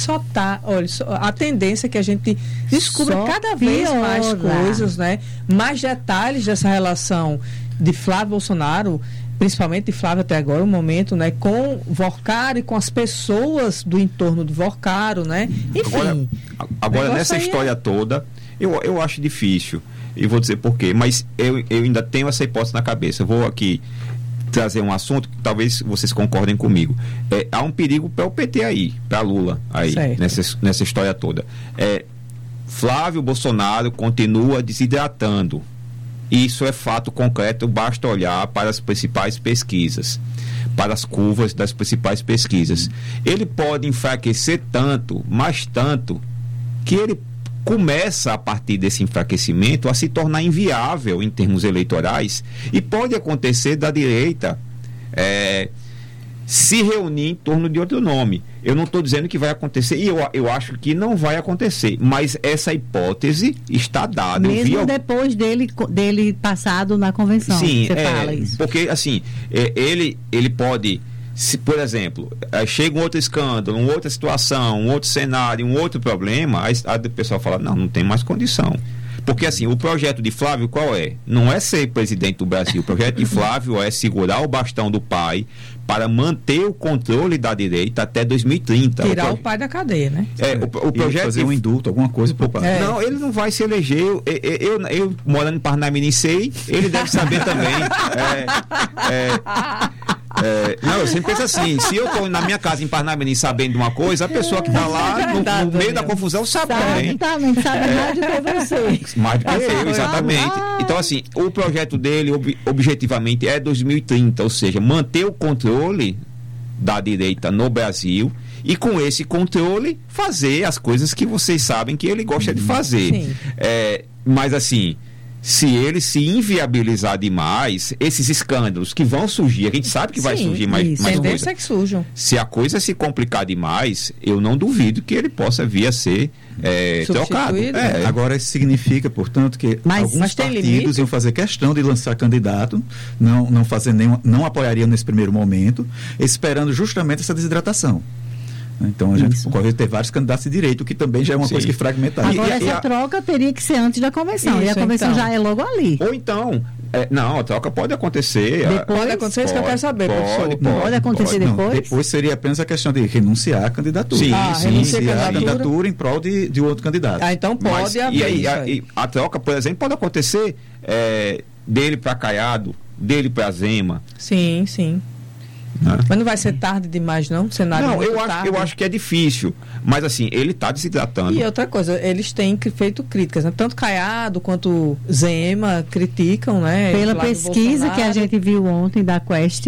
a tendência é que a gente descubra cada vez mais coisas, né? Mais detalhes dessa relação de Flávio Bolsonaro principalmente de Flávio até agora, o momento, né, com Vorcaro e com as pessoas do entorno do Vorcaro, né? Enfim. Agora nessa história toda, eu acho difícil, e vou dizer por quê, mas eu ainda tenho essa hipótese na cabeça. Eu vou aqui trazer um assunto que talvez vocês concordem comigo. Há um perigo para o PT aí, para Lula aí, nessa história toda. Flávio Bolsonaro continua desidratando. Isso é fato concreto, basta olhar para as principais pesquisas, para as curvas das principais pesquisas. Ele pode enfraquecer tanto, mas tanto, que ele começa, a partir desse enfraquecimento, a se tornar inviável em termos eleitorais, e pode acontecer da direita se reunir em torno de outro nome. Eu não estou dizendo que vai acontecer, e eu acho que não vai acontecer, mas essa hipótese está dada. Mesmo depois dele passado na convenção. Sim, você fala isso. Porque assim, ele pode, se, por exemplo, chega um outro escândalo, uma outra situação, um outro cenário, um outro problema, aí o pessoal fala, não tem mais condição. Porque assim, o projeto de Flávio qual é? Não é ser presidente do Brasil. O projeto de Flávio é segurar o bastão do pai para manter o controle da direita até 2030. Tirar o pai da cadeia, né? O projeto fazer um indulto, alguma coisa pro pai. Não, ele não vai se eleger. Eu morando em Parnamirim sei, ele deve saber também. Não, eu sempre penso assim, se eu estou na minha casa em Parnamirim sabendo de uma coisa, a pessoa que está lá no meio da confusão sabe também. Exatamente, sabe mais do que você. Mais do que eu, exatamente. Então assim, o projeto dele objetivamente é 2030, ou seja, manter o controle da direita no Brasil e com esse controle fazer as coisas que vocês sabem que ele gosta de fazer. Mas assim, se ele se inviabilizar demais, esses escândalos que vão surgir, a gente sabe que vai surgir mais coisa. Que surjam. Se a coisa se complicar demais, eu não duvido que ele possa vir a ser trocado. Agora isso significa, portanto, que alguns partidos iam fazer questão de lançar candidato, não apoiariam nesse primeiro momento, esperando justamente essa desidratação. Então a gente pode ter vários candidatos de direito, que também já é uma coisa que fragmentar. Agora essa troca teria que ser antes da convenção. E a convenção já é logo ali. Ou então, não, a troca pode acontecer. Pode acontecer, isso que eu quero saber, professor. Pode acontecer depois? Não, depois seria apenas a questão de renunciar à candidatura. Renunciar à candidatura em prol de outro candidato. Então pode haver e a troca, por exemplo, pode acontecer dele para Caiado, dele para Zema. Sim. Mas não vai ser tarde demais, não? Cenário eu acho que é difícil. Mas assim, ele está desidratando. E outra coisa, eles têm feito críticas, né? Tanto Caiado quanto Zema criticam, né? Pela pesquisa que a gente viu ontem da Quest,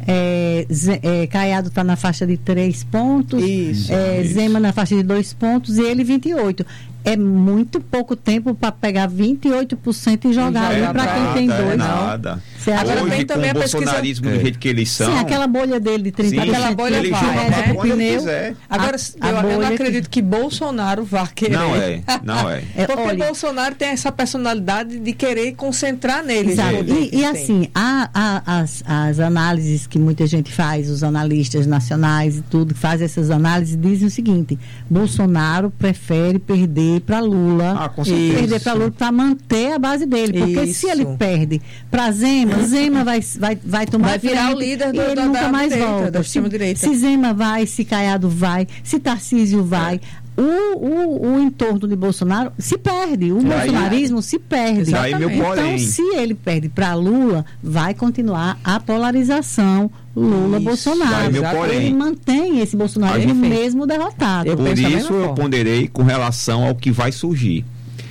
Caiado está na faixa de 3 pontos, Zema na faixa de 2 pontos e ele 28. É muito pouco tempo para pegar 28% e jogar ali para quem tem 2. Nada. Agora hoje, tem também com a o bolsonarismo do jeito que eles são. Sim, aquela bolha dele de 30%. Aquela bolha ele vai, pneu. Agora, eu não acredito que Bolsonaro vá querer. Não é. Porque Bolsonaro tem essa personalidade de querer concentrar nele. Exato. E assim, as análises que muita gente faz, os analistas nacionais e tudo, que fazem essas análises, dizem o seguinte: Bolsonaro prefere perder para Lula, perder para Lula para manter a base dele, porque se ele perde para Zema tomar, vai virar o líder e ele nunca mais volta. Se Zema vai, se Caiado vai, se Tarcísio vai, o entorno de Bolsonaro se perde, o bolsonarismo se perde. Então, se ele perde para Lula, vai continuar a polarização Lula-Bolsonaro. Ele mantém esse bolsonarismo mesmo derrotado. Por isso eu ponderei com relação ao que vai surgir.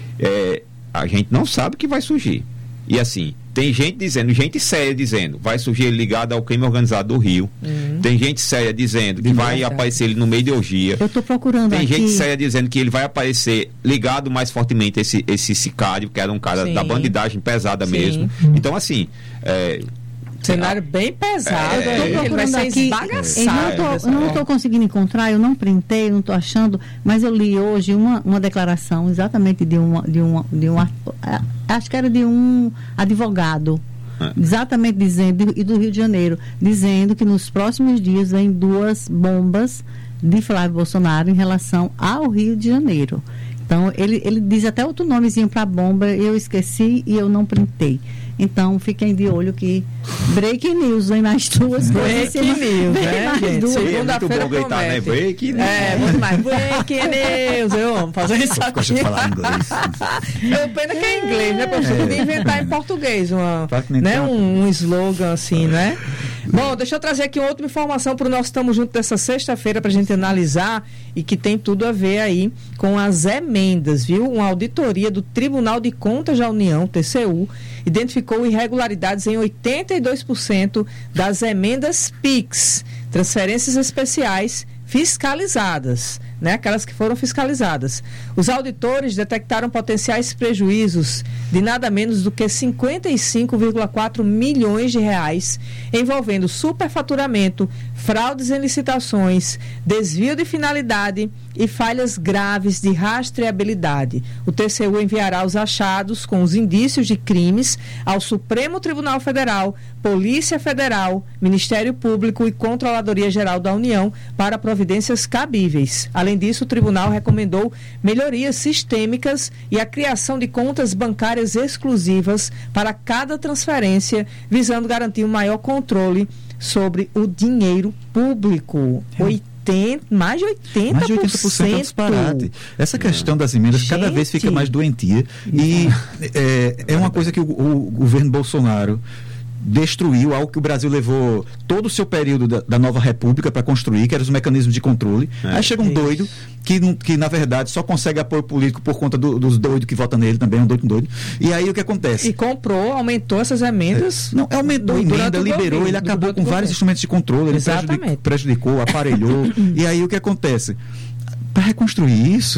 A gente não sabe o que vai surgir. E assim, tem gente séria dizendo, vai surgir ele ligado ao crime organizado do Rio. Tem gente séria dizendo que vai aparecer ele no meio de orgia. Eu estou procurando Tem aqui. gente séria dizendo que ele vai aparecer ligado mais fortemente a esse sicário, que era um cara da bandidagem pesada mesmo. Então assim, cenário bem pesado. Ele vai ser esbagaçado. Não estou conseguindo encontrar, eu não printei, não estou achando, mas eu li hoje uma declaração exatamente de um acho que era de um advogado, exatamente dizendo, e do Rio de Janeiro, dizendo que nos próximos dias vem 2 bombas de Flávio Bolsonaro em relação ao Rio de Janeiro. Então, ele diz até outro nomezinho para a bomba, eu esqueci e eu não printei. Então, fiquem de olho que break news, vem mais duas break coisas. News, né, gente? Segunda-feira promete. Né? Break news. Muito mais. Break news, eu amo fazer isso aqui. Gosto de falar inglês. Pena que é inglês, né, professor? Podia inventar em português um slogan assim, né? Bom, deixa eu trazer aqui outra informação para o nosso Tamo Junto dessa sexta-feira para a gente analisar e que tem tudo a ver aí com as emendas, viu? Uma auditoria do Tribunal de Contas da União, TCU, identificou irregularidades em 82% das emendas PIX, transferências especiais fiscalizadas, né? Aquelas que foram fiscalizadas. Os auditores detectaram potenciais prejuízos de nada menos do que 55,4 milhões de reais, envolvendo superfaturamento, fraudes em licitações, desvio de finalidade e falhas graves de rastreabilidade. O TCU enviará os achados com os indícios de crimes ao Supremo Tribunal Federal, Polícia Federal, Ministério Público e Controladoria Geral da União para providências cabíveis. Além disso, o tribunal recomendou melhorias sistêmicas e a criação de contas bancárias exclusivas para cada transferência, visando garantir um maior controle sobre o dinheiro público. Mais de 80%. Mais de 80% é um disparate. Essa questão das emendas cada vez fica mais doentia. E é uma coisa que o governo Bolsonaro destruiu, algo que o Brasil levou todo o seu período da nova república para construir, que eram os mecanismos de controle. Aí chega um doido que na verdade só consegue apoio político por conta dos doidos que votam nele também, um doido. E aí o que acontece? E aumentou essas emendas. Não, aumentou a emenda, liberou, ele acabou com vários instrumentos de controle, ele prejudicou, aparelhou. E aí o que acontece? Para reconstruir isso,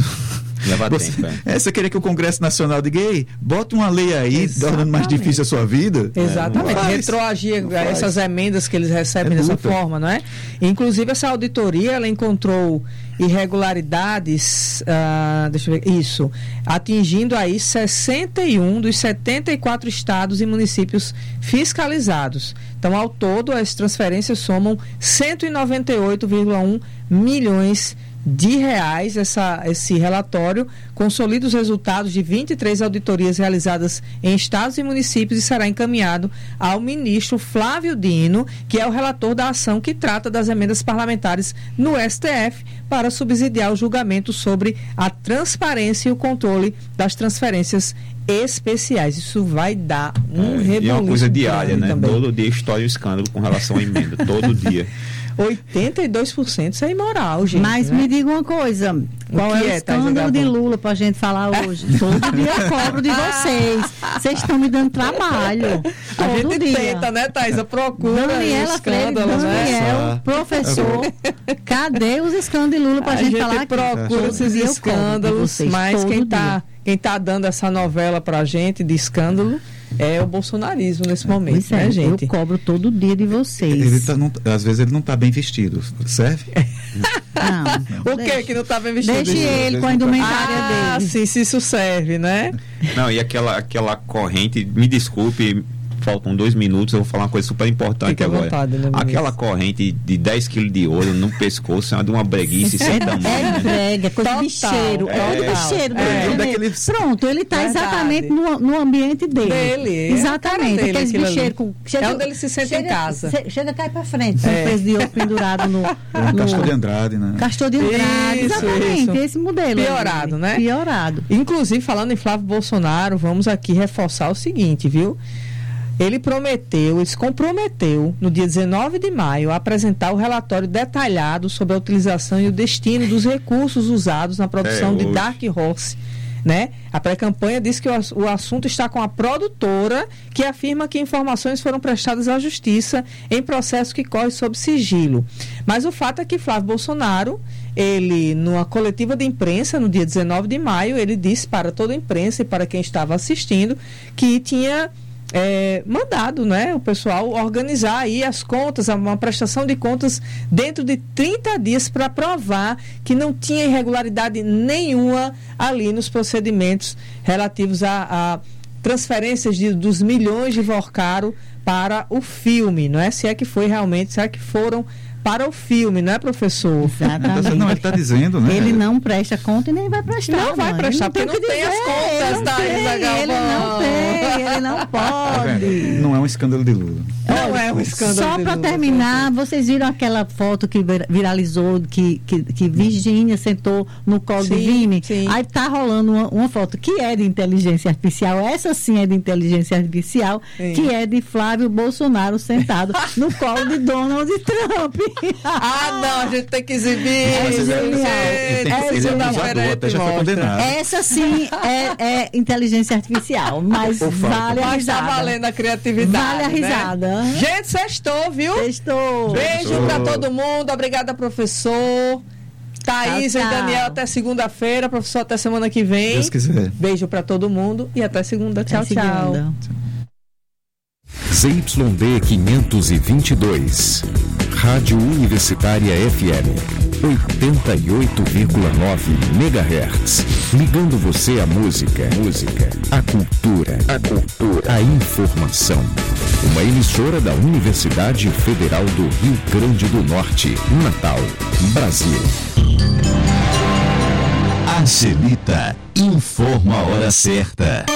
você queria que o Congresso Nacional diga, bota uma lei aí, tornando mais difícil a sua vida? Exatamente, retroagir essas emendas que eles recebem dessa forma, não é? Inclusive, essa auditoria, ela encontrou irregularidades, atingindo aí 61 dos 74 estados e municípios fiscalizados. Então, ao todo, as transferências somam 198,1 milhões de reais. Esse relatório consolida os resultados de 23 auditorias realizadas em estados e municípios e será encaminhado ao ministro Flávio Dino, que é o relator da ação que trata das emendas parlamentares no STF, para subsidiar o julgamento sobre a transparência e o controle das transferências especiais. Isso vai dar um reboliço. E é uma coisa diária, né? Também. Todo dia história e escândalo com relação à emenda, todo dia. 82%, isso é imoral, gente. Mas me diga uma coisa, qual é o escândalo de Lula pra gente falar hoje? Todo dia eu cobro de vocês. Vocês estão me dando trabalho. A gente tenta, né, Thaís? Procura Daniela Freire, Daniel, professor. Cadê os escândalos de Lula pra gente falar aqui? Procura esses escândalos, mas quem tá dando essa novela pra gente de escândalo é o bolsonarismo nesse momento, né, gente? Eu cobro todo dia de vocês. Às vezes ele não está bem vestido. Serve? Não. O que não está bem vestido? Deixe ele com a indumentária dele. Sim, se isso serve, né? Não, e aquela corrente, me desculpe, faltam 2 minutos, eu vou falar uma coisa super importante. Fica agora. Vontade, né, aquela corrente de 10 quilos de ouro no pescoço é de uma breguice sem tamanho. É brega, coisa de bicheiro. Bicheiro. Pronto, ele está exatamente no ambiente dele. Exatamente. Aqueles bicheiros com... É onde ele se sente em casa. Chega a cair para frente. Um peso de ouro pendurado no Castor de Andrade, né? Castor de Andrade, exatamente. Esse modelo. Piorado, né? Piorado. Inclusive, falando em Flávio Bolsonaro, vamos aqui reforçar o seguinte, viu? Ele se comprometeu, no dia 19 de maio, a apresentar o relatório detalhado sobre a utilização e o destino dos recursos usados na produção de Dark Horse, né? A pré-campanha diz que o assunto está com a produtora, que afirma que informações foram prestadas à justiça em processo que corre sob sigilo. Mas o fato é que Flávio Bolsonaro, ele, numa coletiva de imprensa, no dia 19 de maio, ele disse para toda a imprensa e para quem estava assistindo que tinha mandado, né, o pessoal organizar aí as contas, uma prestação de contas dentro de 30 dias para provar que não tinha irregularidade nenhuma ali nos procedimentos relativos a transferências dos milhões de Vorcaro para o filme, não é? Se é que foi realmente, será que foram para o filme, não é, professor? Exatamente. Não, ele está dizendo, né? Ele não presta conta e nem vai prestar. Não vai prestar, porque não tem as contas da Isa Galvão. Ele não pode. Não é um escândalo de Lula. Não é um escândalo. Só para terminar, vocês viram aquela foto que viralizou, que Virgínia sentou no colo de Vime? Sim. Aí tá rolando uma foto que é de inteligência artificial, essa sim é de inteligência artificial, que é de Flávio Bolsonaro sentado no colo de Donald Trump. Não, a gente tem que exibir. Essa sim é inteligência artificial, mas vale a risada. Tá valendo a criatividade. Vale a risada. Né? Gente, sextou, viu? Sextou. Beijo pra todo mundo. Obrigada, professor. Thaís e Daniel, até segunda-feira. Professor, até semana que vem. Deus quiser. Beijo pra todo mundo e até segunda. Tchau, tchau. ZYD 522, Rádio Universitária FM, 88,9 MHz. Ligando você à música, à cultura, à informação. Uma emissora da Universidade Federal do Rio Grande do Norte, Natal, Brasil. A Celita informa a hora certa.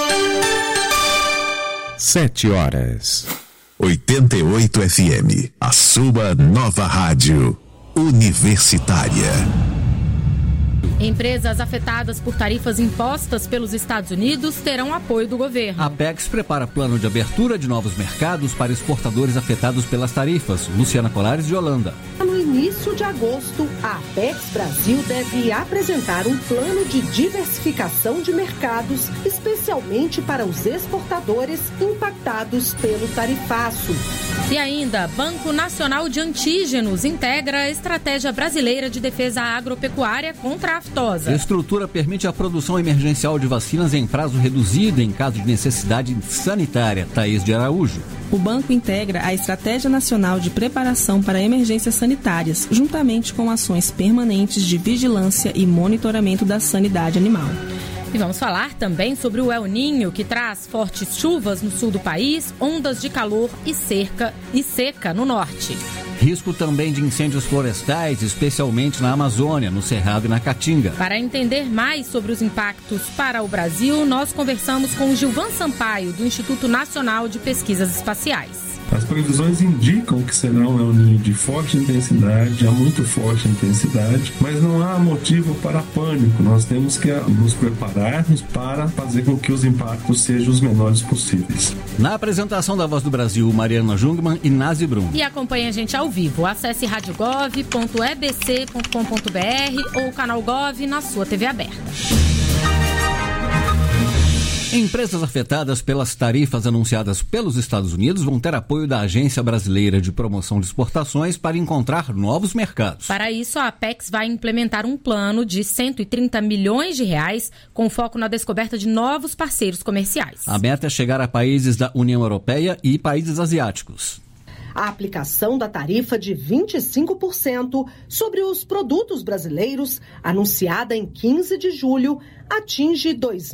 7 horas. 88 FM, a sua nova rádio universitária. Empresas afetadas por tarifas impostas pelos Estados Unidos terão apoio do governo. A Apex prepara plano de abertura de novos mercados para exportadores afetados pelas tarifas. Luciana Colares, de Holanda. No início de agosto, a Apex Brasil deve apresentar um plano de diversificação de mercados, especialmente para os exportadores impactados pelo tarifaço. E ainda, Banco Nacional de Antígenos integra a Estratégia Brasileira de Defesa Agropecuária contra a aftosa. A estrutura permite a produção emergencial de vacinas em prazo reduzido em caso de necessidade sanitária. Thaís de Araújo. O banco integra a Estratégia Nacional de Preparação para Emergências Sanitárias, juntamente com ações permanentes de vigilância e monitoramento da sanidade animal. E vamos falar também sobre o El Niño, que traz fortes chuvas no sul do país, ondas de calor e seca no norte. Risco também de incêndios florestais, especialmente na Amazônia, no Cerrado e na Caatinga. Para entender mais sobre os impactos para o Brasil, nós conversamos com o Gilvan Sampaio, do Instituto Nacional de Pesquisas Espaciais. As previsões indicam que será um El Niño de forte intensidade, a muito forte intensidade, mas não há motivo para pânico. Nós temos que nos prepararmos para fazer com que os impactos sejam os menores possíveis. Na apresentação da Voz do Brasil, Mariana Jungmann e Nazi Brum. E acompanhe a gente ao vivo. Acesse radiogov.ebc.com.br ou o canal Gov na sua TV aberta. Empresas afetadas pelas tarifas anunciadas pelos Estados Unidos vão ter apoio da Agência Brasileira de Promoção de Exportações para encontrar novos mercados. Para isso, a Apex vai implementar um plano de 130 milhões de reais com foco na descoberta de novos parceiros comerciais. A meta é chegar a países da União Europeia e países asiáticos. A aplicação da tarifa de 25% sobre os produtos brasileiros, anunciada em 15 de julho, atinge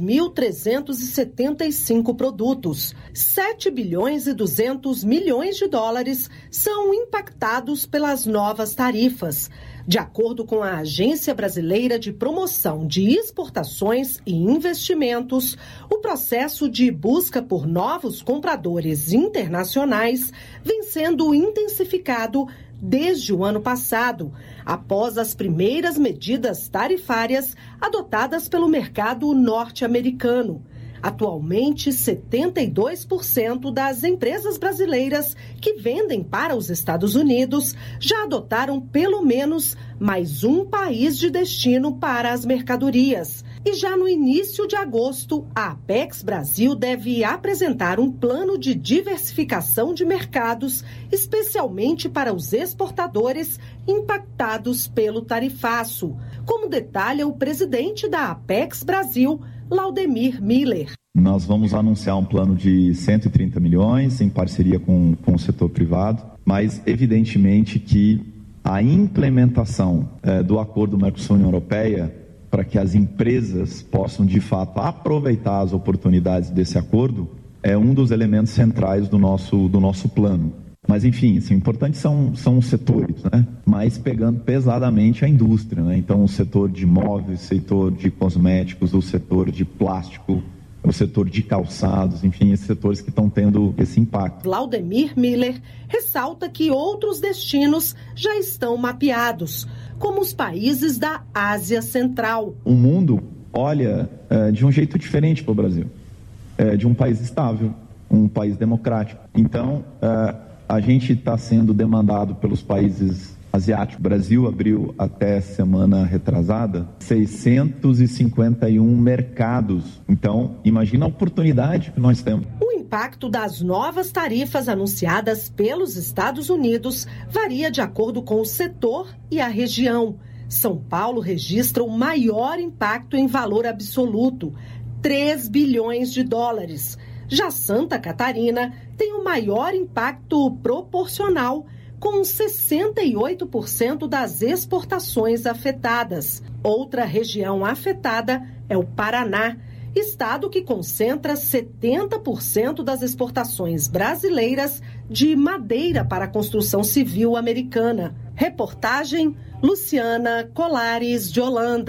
2.375 produtos. 7 bilhões e 200 milhões de dólares são impactados pelas novas tarifas. De acordo com a Agência Brasileira de Promoção de Exportações e Investimentos, o processo de busca por novos compradores internacionais vem sendo intensificado desde o ano passado, após as primeiras medidas tarifárias adotadas pelo mercado norte-americano. Atualmente, 72% das empresas brasileiras que vendem para os Estados Unidos já adotaram pelo menos mais um país de destino para as mercadorias. E já no início de agosto, a Apex Brasil deve apresentar um plano de diversificação de mercados, especialmente para os exportadores impactados pelo tarifaço, como detalha o presidente da Apex Brasil, Laudemir Miller. Nós vamos anunciar um plano de 130 milhões em parceria com o setor privado, mas evidentemente que a implementação do acordo Mercosul-União Europeia, para que as empresas possam de fato aproveitar as oportunidades desse acordo, é um dos elementos centrais do nosso plano. Mas, enfim, assim, o importante são os setores, né? Mas pegando pesadamente a indústria, né? Então, o setor de móveis, o setor de cosméticos, o setor de plástico, o setor de calçados, enfim, esses setores que estão tendo esse impacto. Claudemir Miller ressalta que outros destinos já estão mapeados, como os países da Ásia Central. O mundo olha de um jeito diferente para o Brasil, de um país estável, um país democrático. Então, a gente está sendo demandado pelos países asiáticos. O Brasil abriu até semana retrasada 651 mercados. Então, imagina a oportunidade que nós temos. O impacto das novas tarifas anunciadas pelos Estados Unidos varia de acordo com o setor e a região. São Paulo registra o maior impacto em valor absoluto, 3 bilhões de dólares. Já Santa Catarina tem o maior impacto proporcional, com 68% das exportações afetadas. Outra região afetada é o Paraná, estado que concentra 70% das exportações brasileiras de madeira para a construção civil americana. Reportagem Luciana Colares, de Holanda.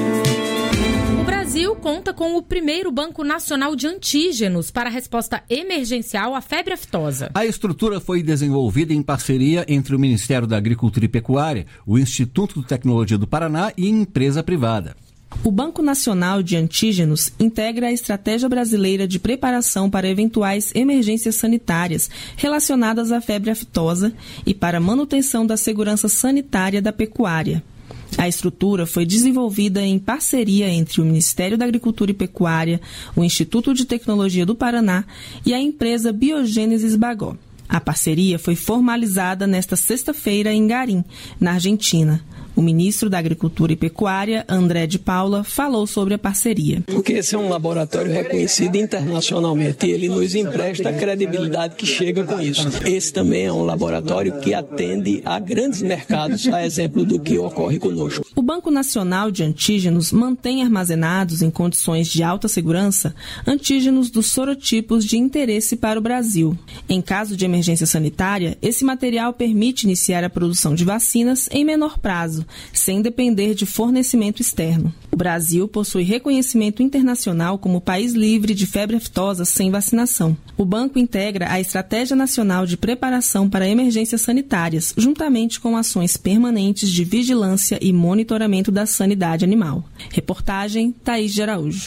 O Brasil conta com o primeiro Banco Nacional de Antígenos para a resposta emergencial à febre aftosa. A estrutura foi desenvolvida em parceria entre o Ministério da Agricultura e Pecuária, o Instituto de Tecnologia do Paraná e empresa privada. O Banco Nacional de Antígenos integra a Estratégia Brasileira de Preparação para Eventuais Emergências Sanitárias relacionadas à febre aftosa e para a manutenção da segurança sanitária da pecuária. A estrutura foi desenvolvida em parceria entre o Ministério da Agricultura e Pecuária, o Instituto de Tecnologia do Paraná e a empresa Biogênesis Bagó. A parceria foi formalizada nesta sexta-feira em Garim, na Argentina. O ministro da Agricultura e Pecuária, André de Paula, falou sobre a parceria. Porque esse é um laboratório reconhecido internacionalmente e ele nos empresta a credibilidade que chega com isso. Esse também é um laboratório que atende a grandes mercados, a exemplo do que ocorre conosco. O Banco Nacional de Antígenos mantém armazenados em condições de alta segurança antígenos dos sorotipos de interesse para o Brasil. Em caso de emergência sanitária, esse material permite iniciar a produção de vacinas em menor prazo, sem depender de fornecimento externo. O Brasil possui reconhecimento internacional como país livre de febre aftosa sem vacinação. O banco integra a Estratégia Nacional de Preparação para Emergências Sanitárias, juntamente com ações permanentes de vigilância e monitoramento da sanidade animal. Reportagem Thaís de Araújo.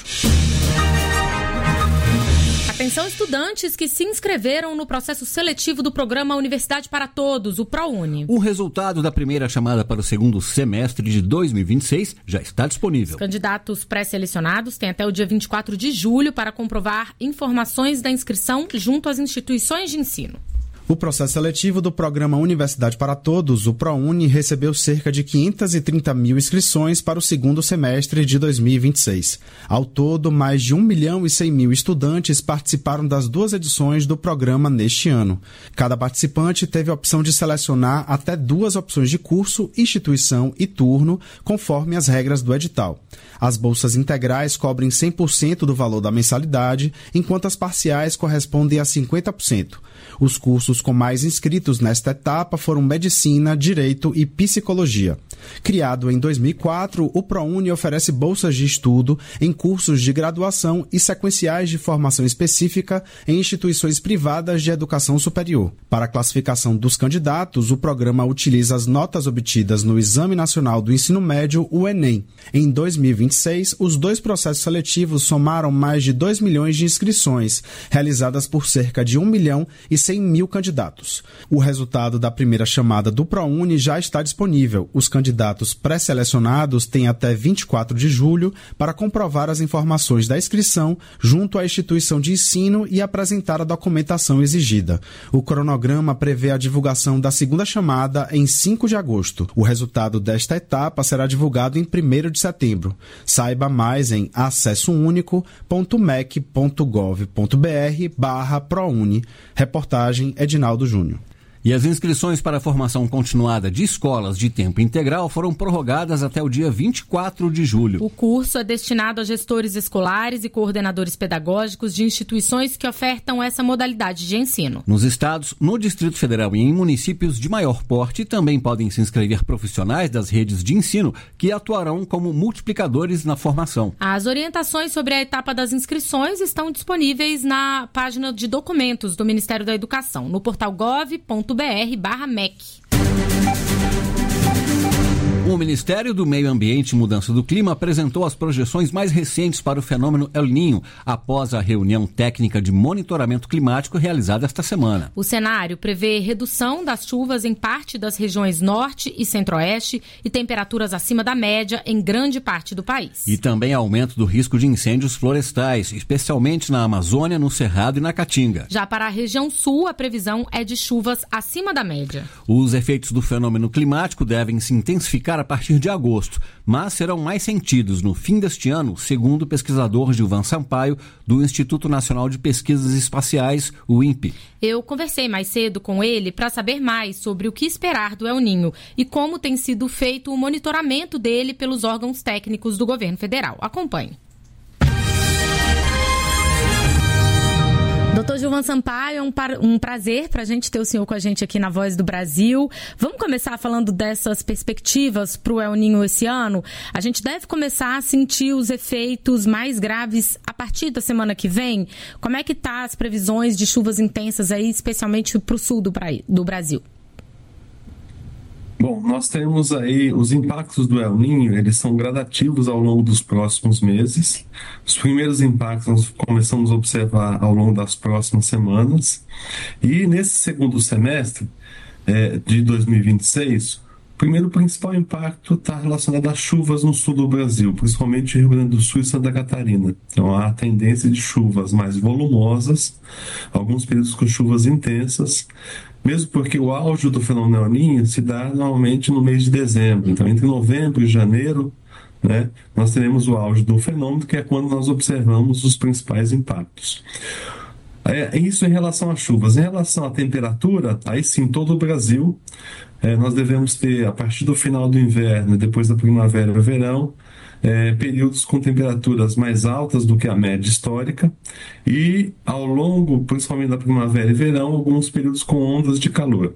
Atenção, estudantes que se inscreveram no processo seletivo do programa Universidade para Todos, o ProUni. O resultado da primeira chamada para o segundo semestre de 2026 já está disponível. Os candidatos pré-selecionados têm até o dia 24 de julho para comprovar informações da inscrição junto às instituições de ensino. O processo seletivo do programa Universidade para Todos, o ProUni, recebeu cerca de 530 mil inscrições para o segundo semestre de 2026. Ao todo, mais de 1.100.000 estudantes participaram das duas edições do programa neste ano. Cada participante teve a opção de selecionar até 2 opções de curso, instituição e turno, conforme as regras do edital. As bolsas integrais cobrem 100% do valor da mensalidade, enquanto as parciais correspondem a 50%. Os cursos com mais inscritos nesta etapa foram Medicina, Direito e Psicologia. Criado em 2004, o ProUni oferece bolsas de estudo em cursos de graduação e sequenciais de formação específica em instituições privadas de educação superior. Para a classificação dos candidatos, o programa utiliza as notas obtidas no Exame Nacional do Ensino Médio, o Enem. Em 2026, os 2 processos seletivos somaram mais de 2 milhões de inscrições, realizadas por cerca de 1.100.000 candidatos. O resultado da primeira chamada do ProUni já está disponível. Os candidatos pré-selecionados têm até 24 de julho para comprovar as informações da inscrição junto à instituição de ensino e apresentar a documentação exigida. O cronograma prevê a divulgação da segunda chamada em 5 de agosto. O resultado desta etapa será divulgado em 1º de setembro. Saiba mais em acessounico.mec.gov.br/ProUni. Reportagem Edinaldo Júnior. E as inscrições para a formação continuada de escolas de tempo integral foram prorrogadas até o dia 24 de julho. O curso é destinado a gestores escolares e coordenadores pedagógicos de instituições que ofertam essa modalidade de ensino. Nos estados, no Distrito Federal e em municípios de maior porte, também podem se inscrever profissionais das redes de ensino que atuarão como multiplicadores na formação. As orientações sobre a etapa das inscrições estão disponíveis na página de documentos do Ministério da Educação, no portal gov.br/MEC. O Ministério do Meio Ambiente e Mudança do Clima apresentou as projeções mais recentes para o fenômeno El Niño, após a reunião técnica de monitoramento climático realizada esta semana. O cenário prevê redução das chuvas em parte das regiões norte e centro-oeste e temperaturas acima da média em grande parte do país. E também aumento do risco de incêndios florestais, especialmente na Amazônia, no Cerrado e na Caatinga. Já para a região sul, a previsão é de chuvas acima da média. Os efeitos do fenômeno climático devem se intensificar a partir de agosto, mas serão mais sentidos no fim deste ano, segundo o pesquisador Gilvan Sampaio, do Instituto Nacional de Pesquisas Espaciais, o INPE. Eu conversei mais cedo com ele para saber mais sobre o que esperar do El Niño e como tem sido feito o monitoramento dele pelos órgãos técnicos do governo federal. Acompanhe. Doutor Gilvan Sampaio, é um prazer para a gente ter o senhor com a gente aqui na Voz do Brasil. Vamos começar falando dessas perspectivas para o El Niño esse ano? A gente deve começar a sentir os efeitos mais graves a partir da semana que vem? Como é que tá as previsões de chuvas intensas aí, especialmente para o sul do Brasil? Bom, nós temos aí os impactos do El Niño, eles são gradativos ao longo dos próximos meses. Os primeiros impactos nós começamos a observar ao longo das próximas semanas. E nesse segundo semestre de 2026, o primeiro principal impacto está relacionado às chuvas no sul do Brasil, principalmente Rio Grande do Sul e Santa Catarina. Então há a tendência de chuvas mais volumosas, alguns períodos com chuvas intensas, mesmo porque o auge do fenômeno El Niño se dá normalmente no mês de dezembro. Então, entre novembro e janeiro, né, nós teremos o auge do fenômeno, que é quando nós observamos os principais impactos. Isso em relação às chuvas. Em relação à temperatura, aí sim, todo o Brasil, nós devemos ter, a partir do final do inverno, depois da primavera e verão, períodos com temperaturas mais altas do que a média histórica e ao longo, principalmente da primavera e verão, alguns períodos com ondas de calor.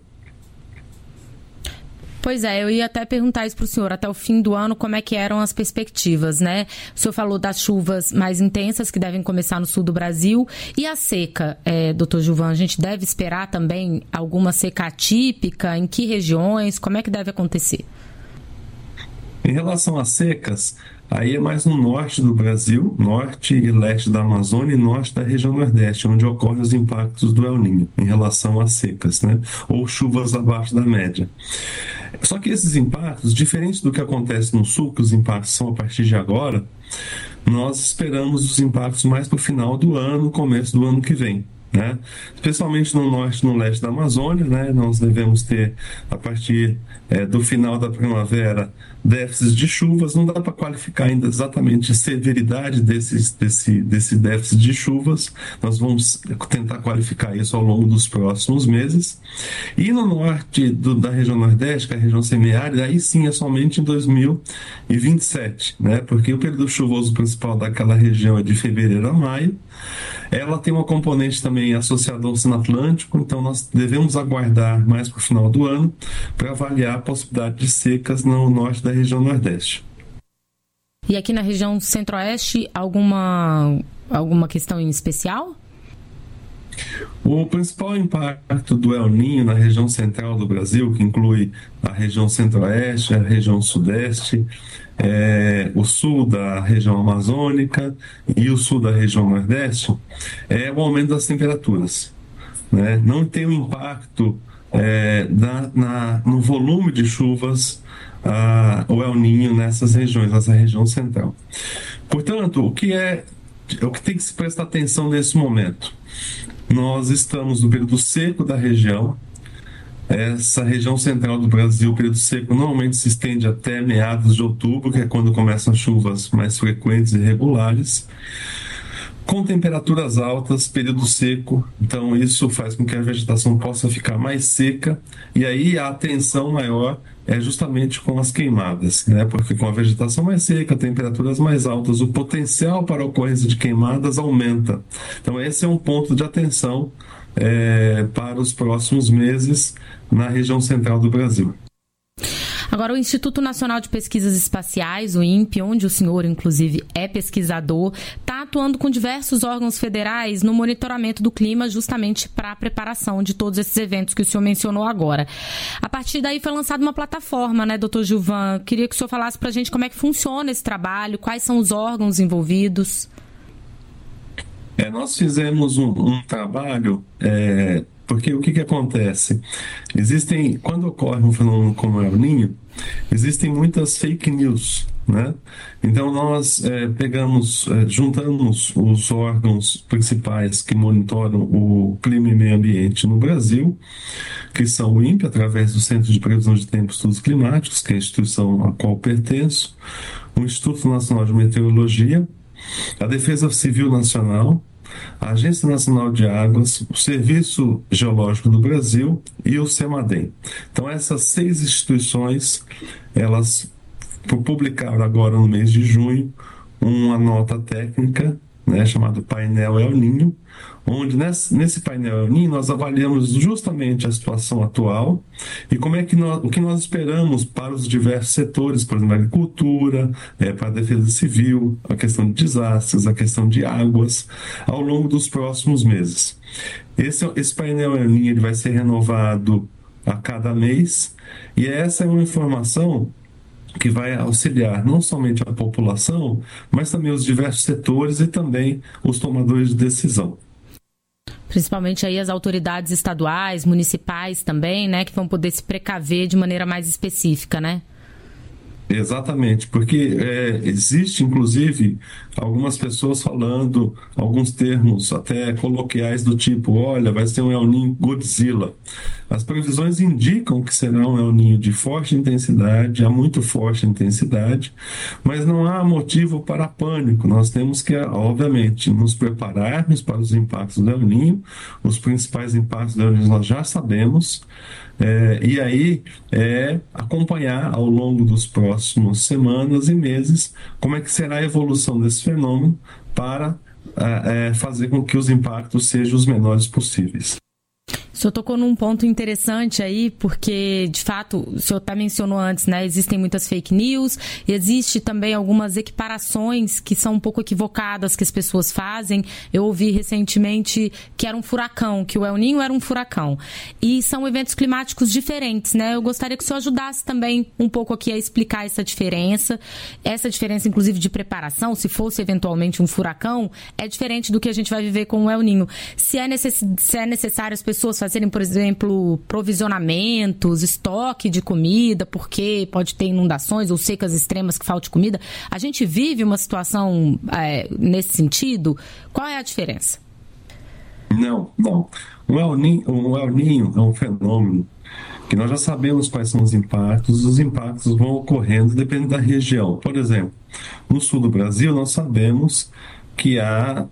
Pois é, eu ia até perguntar isso para o senhor, até o fim do ano, como é que eram as perspectivas, né? O senhor falou das chuvas mais intensas que devem começar no sul do Brasil e a seca, doutor Gilvan, a gente deve esperar também alguma seca atípica? Em que regiões? Como é que deve acontecer? Em relação às secas, aí é mais no norte do Brasil, norte e leste da Amazônia e norte da região nordeste, onde ocorrem os impactos do El Niño em relação às secas, né? Ou chuvas abaixo da média. Só que esses impactos, diferente do que acontece no sul, que os impactos são a partir de agora, nós esperamos os impactos mais para o final do ano, começo do ano que vem. Né? Especialmente no norte e no leste da Amazônia, né? Nós devemos ter, a partir do final da primavera, déficits de chuvas. Não dá para qualificar ainda exatamente a severidade desse déficit de chuvas. Nós vamos tentar qualificar isso ao longo dos próximos meses. E no norte da região nordeste, que é a região semiárida, aí sim é somente em 2027, né? Porque o período chuvoso principal daquela região é de fevereiro a maio. Ela tem uma componente também associada ao Oceano Atlântico, então nós devemos aguardar mais para o final do ano para avaliar a possibilidade de secas no norte da região nordeste. E aqui na região centro-oeste, alguma questão em especial? O principal impacto do El Niño na região central do Brasil, que inclui a região centro-oeste, a região sudeste, o sul da região amazônica e o sul da região nordeste, é o aumento das temperaturas. Né? Não tem um impacto no volume de chuvas o El Niño nessas regiões, nessa região central. Portanto, o que tem que se prestar atenção nesse momento? Nós estamos no período seco da região. Essa região central do Brasil, o período seco normalmente se estende até meados de outubro, que é quando começam as chuvas mais frequentes e regulares. com temperaturas altas, período seco, então isso faz com que a vegetação possa ficar mais seca, e aí a atenção maior é justamente com as queimadas, né? Porque com a vegetação mais seca, temperaturas mais altas, o potencial para a ocorrência de queimadas aumenta. Então esse é um ponto de atenção para os próximos meses na região central do Brasil. Agora, o Instituto Nacional de Pesquisas Espaciais, o INPE, onde o senhor, inclusive, é pesquisador, está atuando com diversos órgãos federais no monitoramento do clima, justamente para a preparação de todos esses eventos que o senhor mencionou agora. A partir daí foi lançada uma plataforma, né, doutor Gilvan? Queria que o senhor falasse para a gente como é que funciona esse trabalho, quais são os órgãos envolvidos. Nós fizemos um trabalho... Porque o que acontece? Quando ocorre um fenômeno como o El Niño, existem muitas fake news, né? Então nós juntamos os órgãos principais que monitoram o clima e meio ambiente no Brasil, que são o INPE, através do Centro de Previsão de Tempo e Estudos Climáticos, que é a instituição a qual pertenço, o Instituto Nacional de Meteorologia, a Defesa Civil Nacional, a Agência Nacional de Águas, o Serviço Geológico do Brasil e o CEMADEM. Então essas 6 instituições, elas publicaram agora no mês de junho uma nota técnica, né, chamada Painel El Niño, onde nesse painel El Niño nós avaliamos justamente a situação atual e o que nós esperamos para os diversos setores, por exemplo, a agricultura, para a defesa civil, a questão de desastres, a questão de águas, ao longo dos próximos meses. Esse painel El Niño ele vai ser renovado a cada mês, e essa é uma informação que vai auxiliar não somente a população, mas também os diversos setores e também os tomadores de decisão. Principalmente aí as autoridades estaduais, municipais também, né, que vão poder se precaver de maneira mais específica, né? Exatamente, porque existe, inclusive, algumas pessoas falando alguns termos até coloquiais do tipo, olha, vai ser um El Niño Godzilla. As previsões indicam que será um El Niño de forte intensidade, a muito forte intensidade, mas não há motivo para pânico. Nós temos que, obviamente, nos prepararmos para os impactos do El Niño. Os principais impactos do El Niño nós já sabemos, e aí acompanhar ao longo dos próximos semanas e meses como é que será a evolução desse fenômeno para fazer com que os impactos sejam os menores possíveis. O senhor tocou num ponto interessante aí, porque, de fato, o senhor até mencionou antes, né? Existem muitas fake news, existe também algumas equiparações que são um pouco equivocadas que as pessoas fazem. Eu ouvi recentemente que era um furacão, que o El Niño era um furacão. E são eventos climáticos diferentes, né? Eu gostaria que o senhor ajudasse também um pouco aqui a explicar essa diferença, inclusive, de preparação. Se fosse eventualmente um furacão, é diferente do que a gente vai viver com o El Niño. Se é necessário as pessoas fazerem, por exemplo, provisionamentos, estoque de comida, porque pode ter inundações ou secas extremas que falte comida. A gente vive uma situação nesse sentido? Qual é a diferença? Não. O El Niño é um fenômeno que nós já sabemos quais são os impactos vão ocorrendo dependendo da região. Por exemplo, no sul do Brasil nós sabemos que há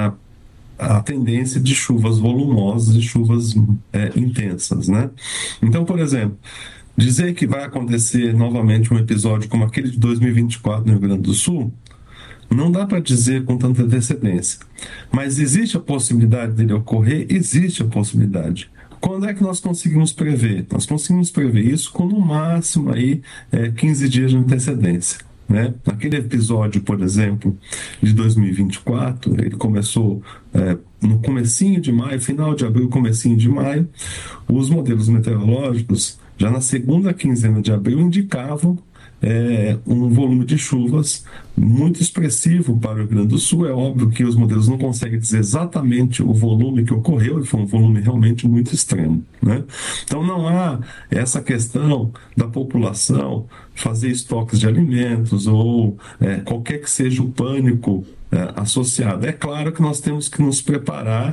a tendência de chuvas volumosas e chuvas intensas, né? Então, por exemplo, dizer que vai acontecer novamente um episódio como aquele de 2024 no Rio Grande do Sul, não dá para dizer com tanta antecedência. Mas existe a possibilidade dele ocorrer? Existe a possibilidade. Quando é que nós conseguimos prever? Nós conseguimos prever isso com no máximo aí 15 dias de antecedência. Né? Naquele episódio, por exemplo, de 2024, ele começou no comecinho de maio, final de abril, comecinho de maio. Os modelos meteorológicos, já na segunda quinzena de abril, indicavam um volume de chuvas muito expressivo para o Rio Grande do Sul. É óbvio que os modelos não conseguem dizer exatamente o volume que ocorreu, e foi um volume realmente muito extremo, né? Então não há essa questão da população fazer estoques de alimentos ou qualquer que seja o pânico associado. É claro que nós temos que nos preparar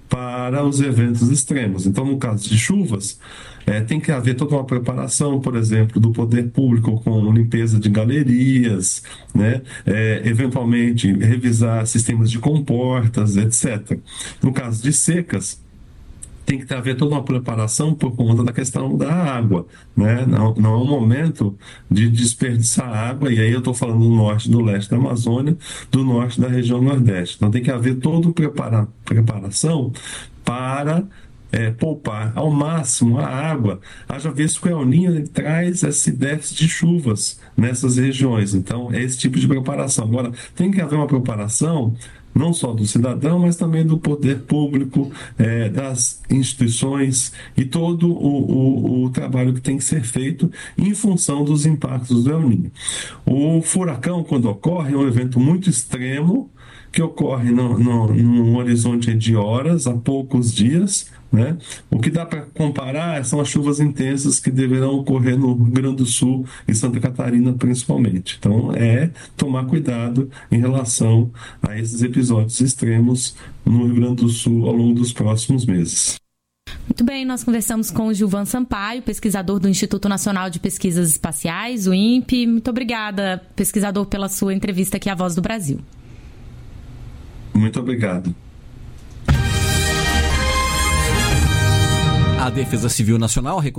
para os eventos extremos. Então, no caso de chuvas, tem que haver toda uma preparação, por exemplo, do poder público com limpeza de galerias, né? Eventualmente revisar sistemas de comportas, etc. No caso de secas, tem que haver toda uma preparação por conta da questão da água, né? Não é um momento de desperdiçar água, e aí eu estou falando do norte e do leste da Amazônia, do norte da região nordeste. Então tem que haver toda preparação para poupar ao máximo a água, haja visto que o El Niño ele traz esse déficit de chuvas nessas regiões. Então é esse tipo de preparação. Agora, tem que haver uma preparação não só do cidadão, mas também do poder público, das instituições e todo o trabalho que tem que ser feito em função dos impactos do El Niño. O furacão, quando ocorre, é um evento muito extremo, que ocorre num horizonte de horas, há poucos dias, né? O que dá para comparar são as chuvas intensas que deverão ocorrer no Rio Grande do Sul e Santa Catarina, principalmente. Então, tomar cuidado em relação a esses episódios extremos no Rio Grande do Sul ao longo dos próximos meses. Muito bem, nós conversamos com o Gilvan Sampaio, pesquisador do Instituto Nacional de Pesquisas Espaciais, o INPE. Muito obrigada, pesquisador, pela sua entrevista aqui à Voz do Brasil. Muito obrigado. A Defesa Civil Nacional